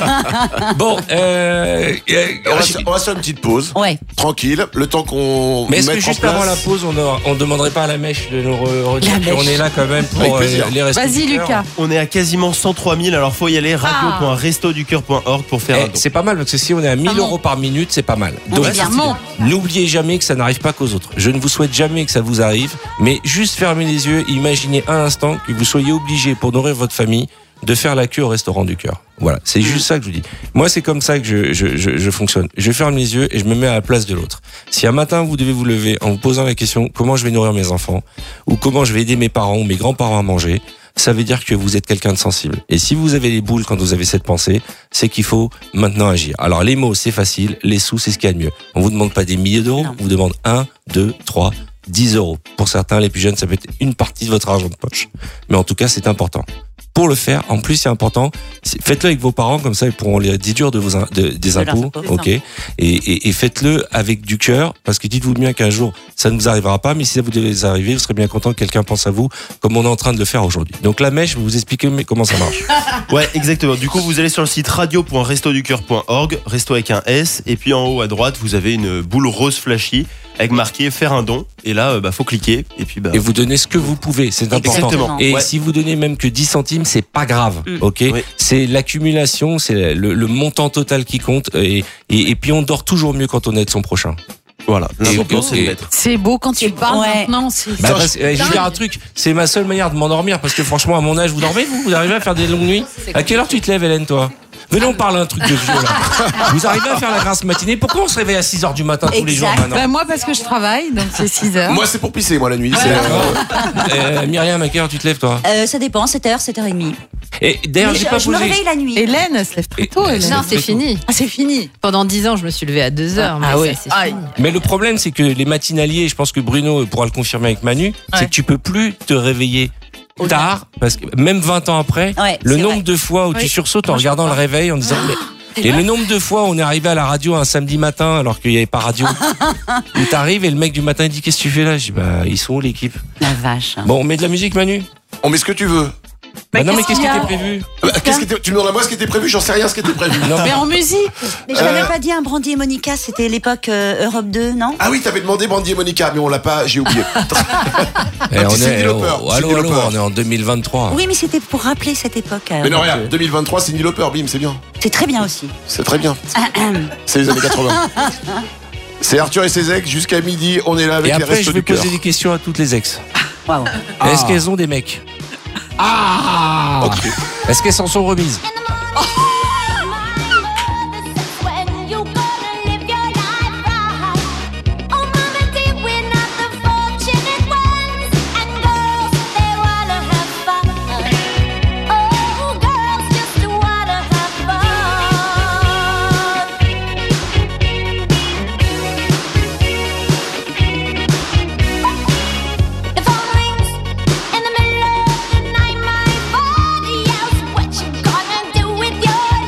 Bon, euh, euh, On va, se- on va se faire une petite pause. Ouais. Tranquille, le temps qu'on mais est-ce que mette en juste place. avant la pause, on ne on demanderait pas à la mèche de nous re- redire La mèche. qu'on est là quand même Avec pour plaisir. euh, les restos Vas-y, du cœur? Lucas. On est à quasiment cent trois mille, alors faut y aller radio point resto du cœur point org pour faire Eh, un don. c'est pas mal parce que si on est à mille euros par minute, c'est pas mal. Donc, Évidemment. n'oubliez jamais que ça n'arrive pas qu'aux autres. Je ne vous souhaite jamais que ça vous arrive, mais juste fermez les yeux, imaginez un instant que vous soyez obligé pour nourrir votre famille de faire la queue au restaurant du cœur. Voilà, c'est juste ça que je vous dis. Moi, c'est comme ça que je, je, je, je fonctionne. Je ferme les yeux et je me mets à la place de l'autre. Si un matin vous devez vous lever en vous posant la question comment je vais nourrir mes enfants ou comment je vais aider mes parents ou mes grands-parents à manger, ça veut dire que vous êtes quelqu'un de sensible. Et si vous avez les boules quand vous avez cette pensée, c'est qu'il faut maintenant agir. Alors les mots, c'est facile, les sous, c'est ce qu'il y a de mieux. On vous demande pas des milliers d'euros, on vous demande un, deux, trois, dix euros. Pour certains, les plus jeunes, ça peut être une partie de votre argent de poche. Mais en tout cas, c'est important. Pour le faire, en plus, c'est important, c'est- faites-le avec vos parents, comme ça, ils pourront les déduire de vos in- de- des De leurs impôts, impôts. ok. Et, et, et faites-le avec du cœur, parce que dites-vous bien qu'un jour, ça ne vous arrivera pas, mais si ça vous devait arriver, vous serez bien content que quelqu'un pense à vous, comme on est en train de le faire aujourd'hui. Donc la mèche, je vais vous expliquer comment ça marche. Ouais, exactement. Du coup, vous allez sur le site radio point resto du cœur point org, resto avec un S, et puis en haut à droite, vous avez une boule rose flashy avec marqué faire un don. Et là, euh, bah, faut cliquer. Et puis, bah. Et vous donnez ce que vous pouvez, c'est important. Exactement. Et Ouais. si vous donnez même que dix centimes, c'est pas grave, Mm. ok. Oui. C'est l'accumulation, c'est le, le montant total qui compte. Et, et, et puis on dort toujours mieux quand on aide son prochain. Voilà. L'important, Et- c'est de et- mettre. C'est beau quand tu parles Ouais. maintenant. C'est Bah, parce- euh, je vais dire un truc, c'est ma seule manière de m'endormir parce que franchement, à mon âge, vous dormez, vous Vous arrivez à faire des longues nuits? À quelle heure tu te lèves, Hélène, toi? Venez, on parle un truc de vieux, là. Vous arrivez à faire la grasse matinée? Pourquoi on se réveille à six heures du matin tous les jours Exact. maintenant? Bah, moi, parce que je travaille, donc c'est six heures. Moi, c'est pour pisser, moi, la nuit. C'est, D'accord. Euh, Myriam, à quelle heure tu te lèves, toi? Euh, ça dépend, sept heures, sept heures trente. Et d'ailleurs, Mais j'ai je, pas je me posé. réveille la nuit. Hélène, elle se lève très tôt. Et- Hélène. Non, c'est fini. Ah, c'est fini. Pendant dix ans, je me suis levée à deux heures. Ah mais oui. ça, c'est Aïe. fini. Mais le problème, c'est que les matinaliers, je pense que Bruno pourra le confirmer avec Manu, c'est Ouais. que tu peux plus te réveiller tard, parce que même vingt ans après, Ouais, le c'est nombre vrai. de fois où tu Oui. sursautes en regardant le réveil en disant mais- et le nombre de fois où on est arrivé à la radio un samedi matin alors qu'il n'y avait pas radio, où t'arrives et le mec du matin il dit qu'est-ce que tu fais là? Je dis bah ils sont où l'équipe? La vache. Bon, on met de la musique, Manu? On met ce que tu veux. Bah non, mais qu'est-ce qu'est-ce qui qu'il y a était prévu? Bah, qu'est-ce qui était- tu me demandes à moi ce qui était prévu? J'en sais rien ce qui était prévu. Non, Mais en musique. Mais je n'avais Euh, pas dit un Brandy et Monica, c'était l'époque euh, Europe deux, non? Ah oui, t'avais demandé Brandy et Monica, mais on l'a pas, j'ai oublié. Eh, Un on petit est, Cyndi Lauper, oh, allô, Cyndi allô, Lauper. on est en deux mille vingt-trois. Oui, mais c'était pour rappeler cette époque. euh, Mais non, regarde, deux mille vingt-trois, c'est Cyndi Lauper, bim, c'est bien. C'est très bien aussi. C'est très bien. C'est les années quatre-vingts. C'est Arthur et ses ex, jusqu'à midi, on est là avec Et les après, restos je vais du cœur. poser des questions à toutes les ex. Waouh. Est-ce qu'elles ont des mecs? Ah Ok. Est-ce qu'elles s'en sont remises? What you gonna do with your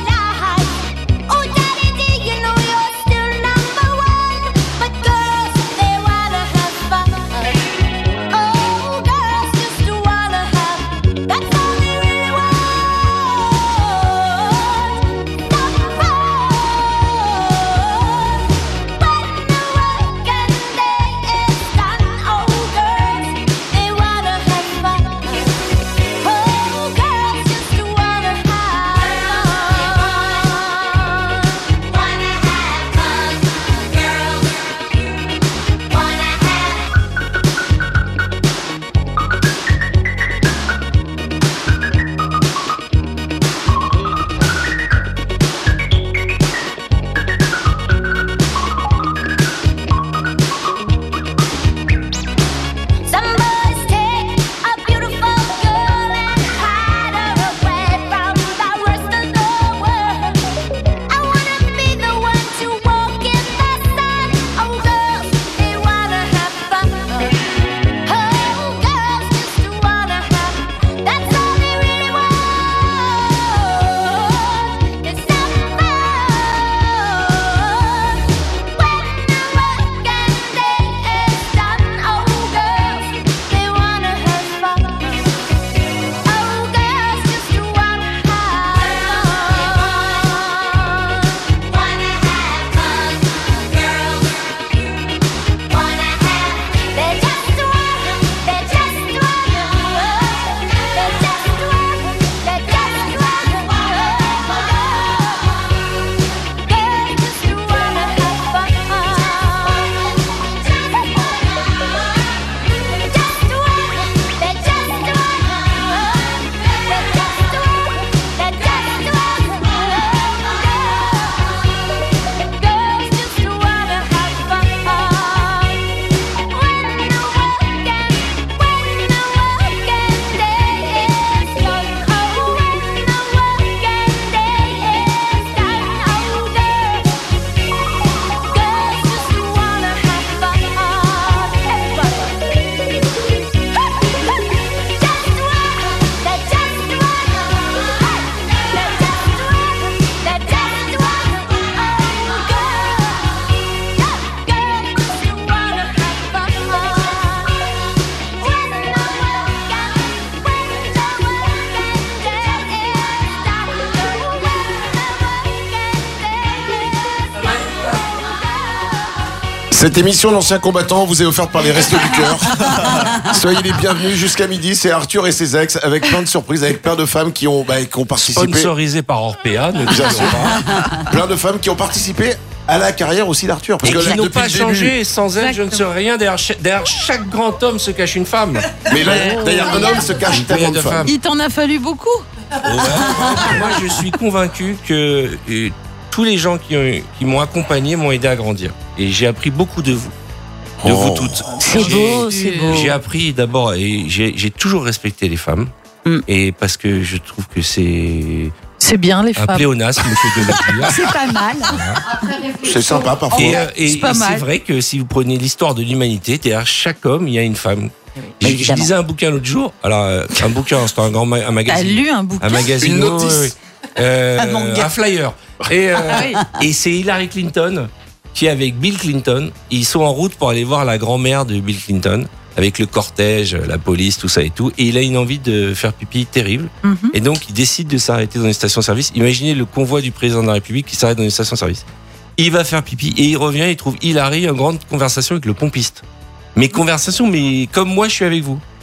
Cette émission d'anciens combattants vous est offerte par les Restos du Cœur. Soyez les bienvenus jusqu'à midi. C'est Arthur et ses ex avec plein de surprises, avec plein de femmes qui ont, bah, qui ont participé. Sponsorisé par Orpea, ne Bien disons sûr. pas. Plein de femmes qui ont participé à la carrière aussi d'Arthur. Et que qui là, n'ont depuis pas le début- changé. Sans elle, je ne serais rien. Derrière chaque, derrière chaque grand homme se cache une femme. Mais là, derrière un homme se cache Une tellement de plèiade femmes. Il t'en a fallu beaucoup. Moi, je suis convaincu que euh, tous les gens qui, ont- qui m'ont accompagné m'ont aidé à grandir. Et j'ai appris beaucoup de vous. De Oh. vous toutes. C'est J'ai- beau, c'est beau. J'ai appris d'abord, et j'ai j'ai toujours respecté les femmes. Mm. Et parce que je trouve que c'est C'est bien les un femmes. pléonasme que de le dire. C'est pas mal. C'est sympa parfois. Et, euh, et- C'est pas et c'est mal. vrai que si vous prenez l'histoire de l'humanité, derrière chaque homme, il y a une femme. Je, je évidemment. lisais un bouquin l'autre jour. Alors, euh, un bouquin, c'est un grand ma- un T'as magazine. lu un bouquin Un magazine. Une notice. ouais, ouais. Euh, Un manga. un flyer. Et, euh, Ah oui. et c'est Hillary Clinton qui est avec Bill Clinton. Ils sont en route pour aller voir la grand-mère de Bill Clinton avec le cortège, la police, tout ça et tout. Et il a une envie de faire pipi terrible. Mhm. Et donc, il décide de s'arrêter dans une station-service. Imaginez le convoi du président de la République qui s'arrête dans une station-service. Il va faire pipi et il revient, il trouve Hillary en grande conversation avec le pompiste. Mais conversation, mais comme moi je suis avec vous.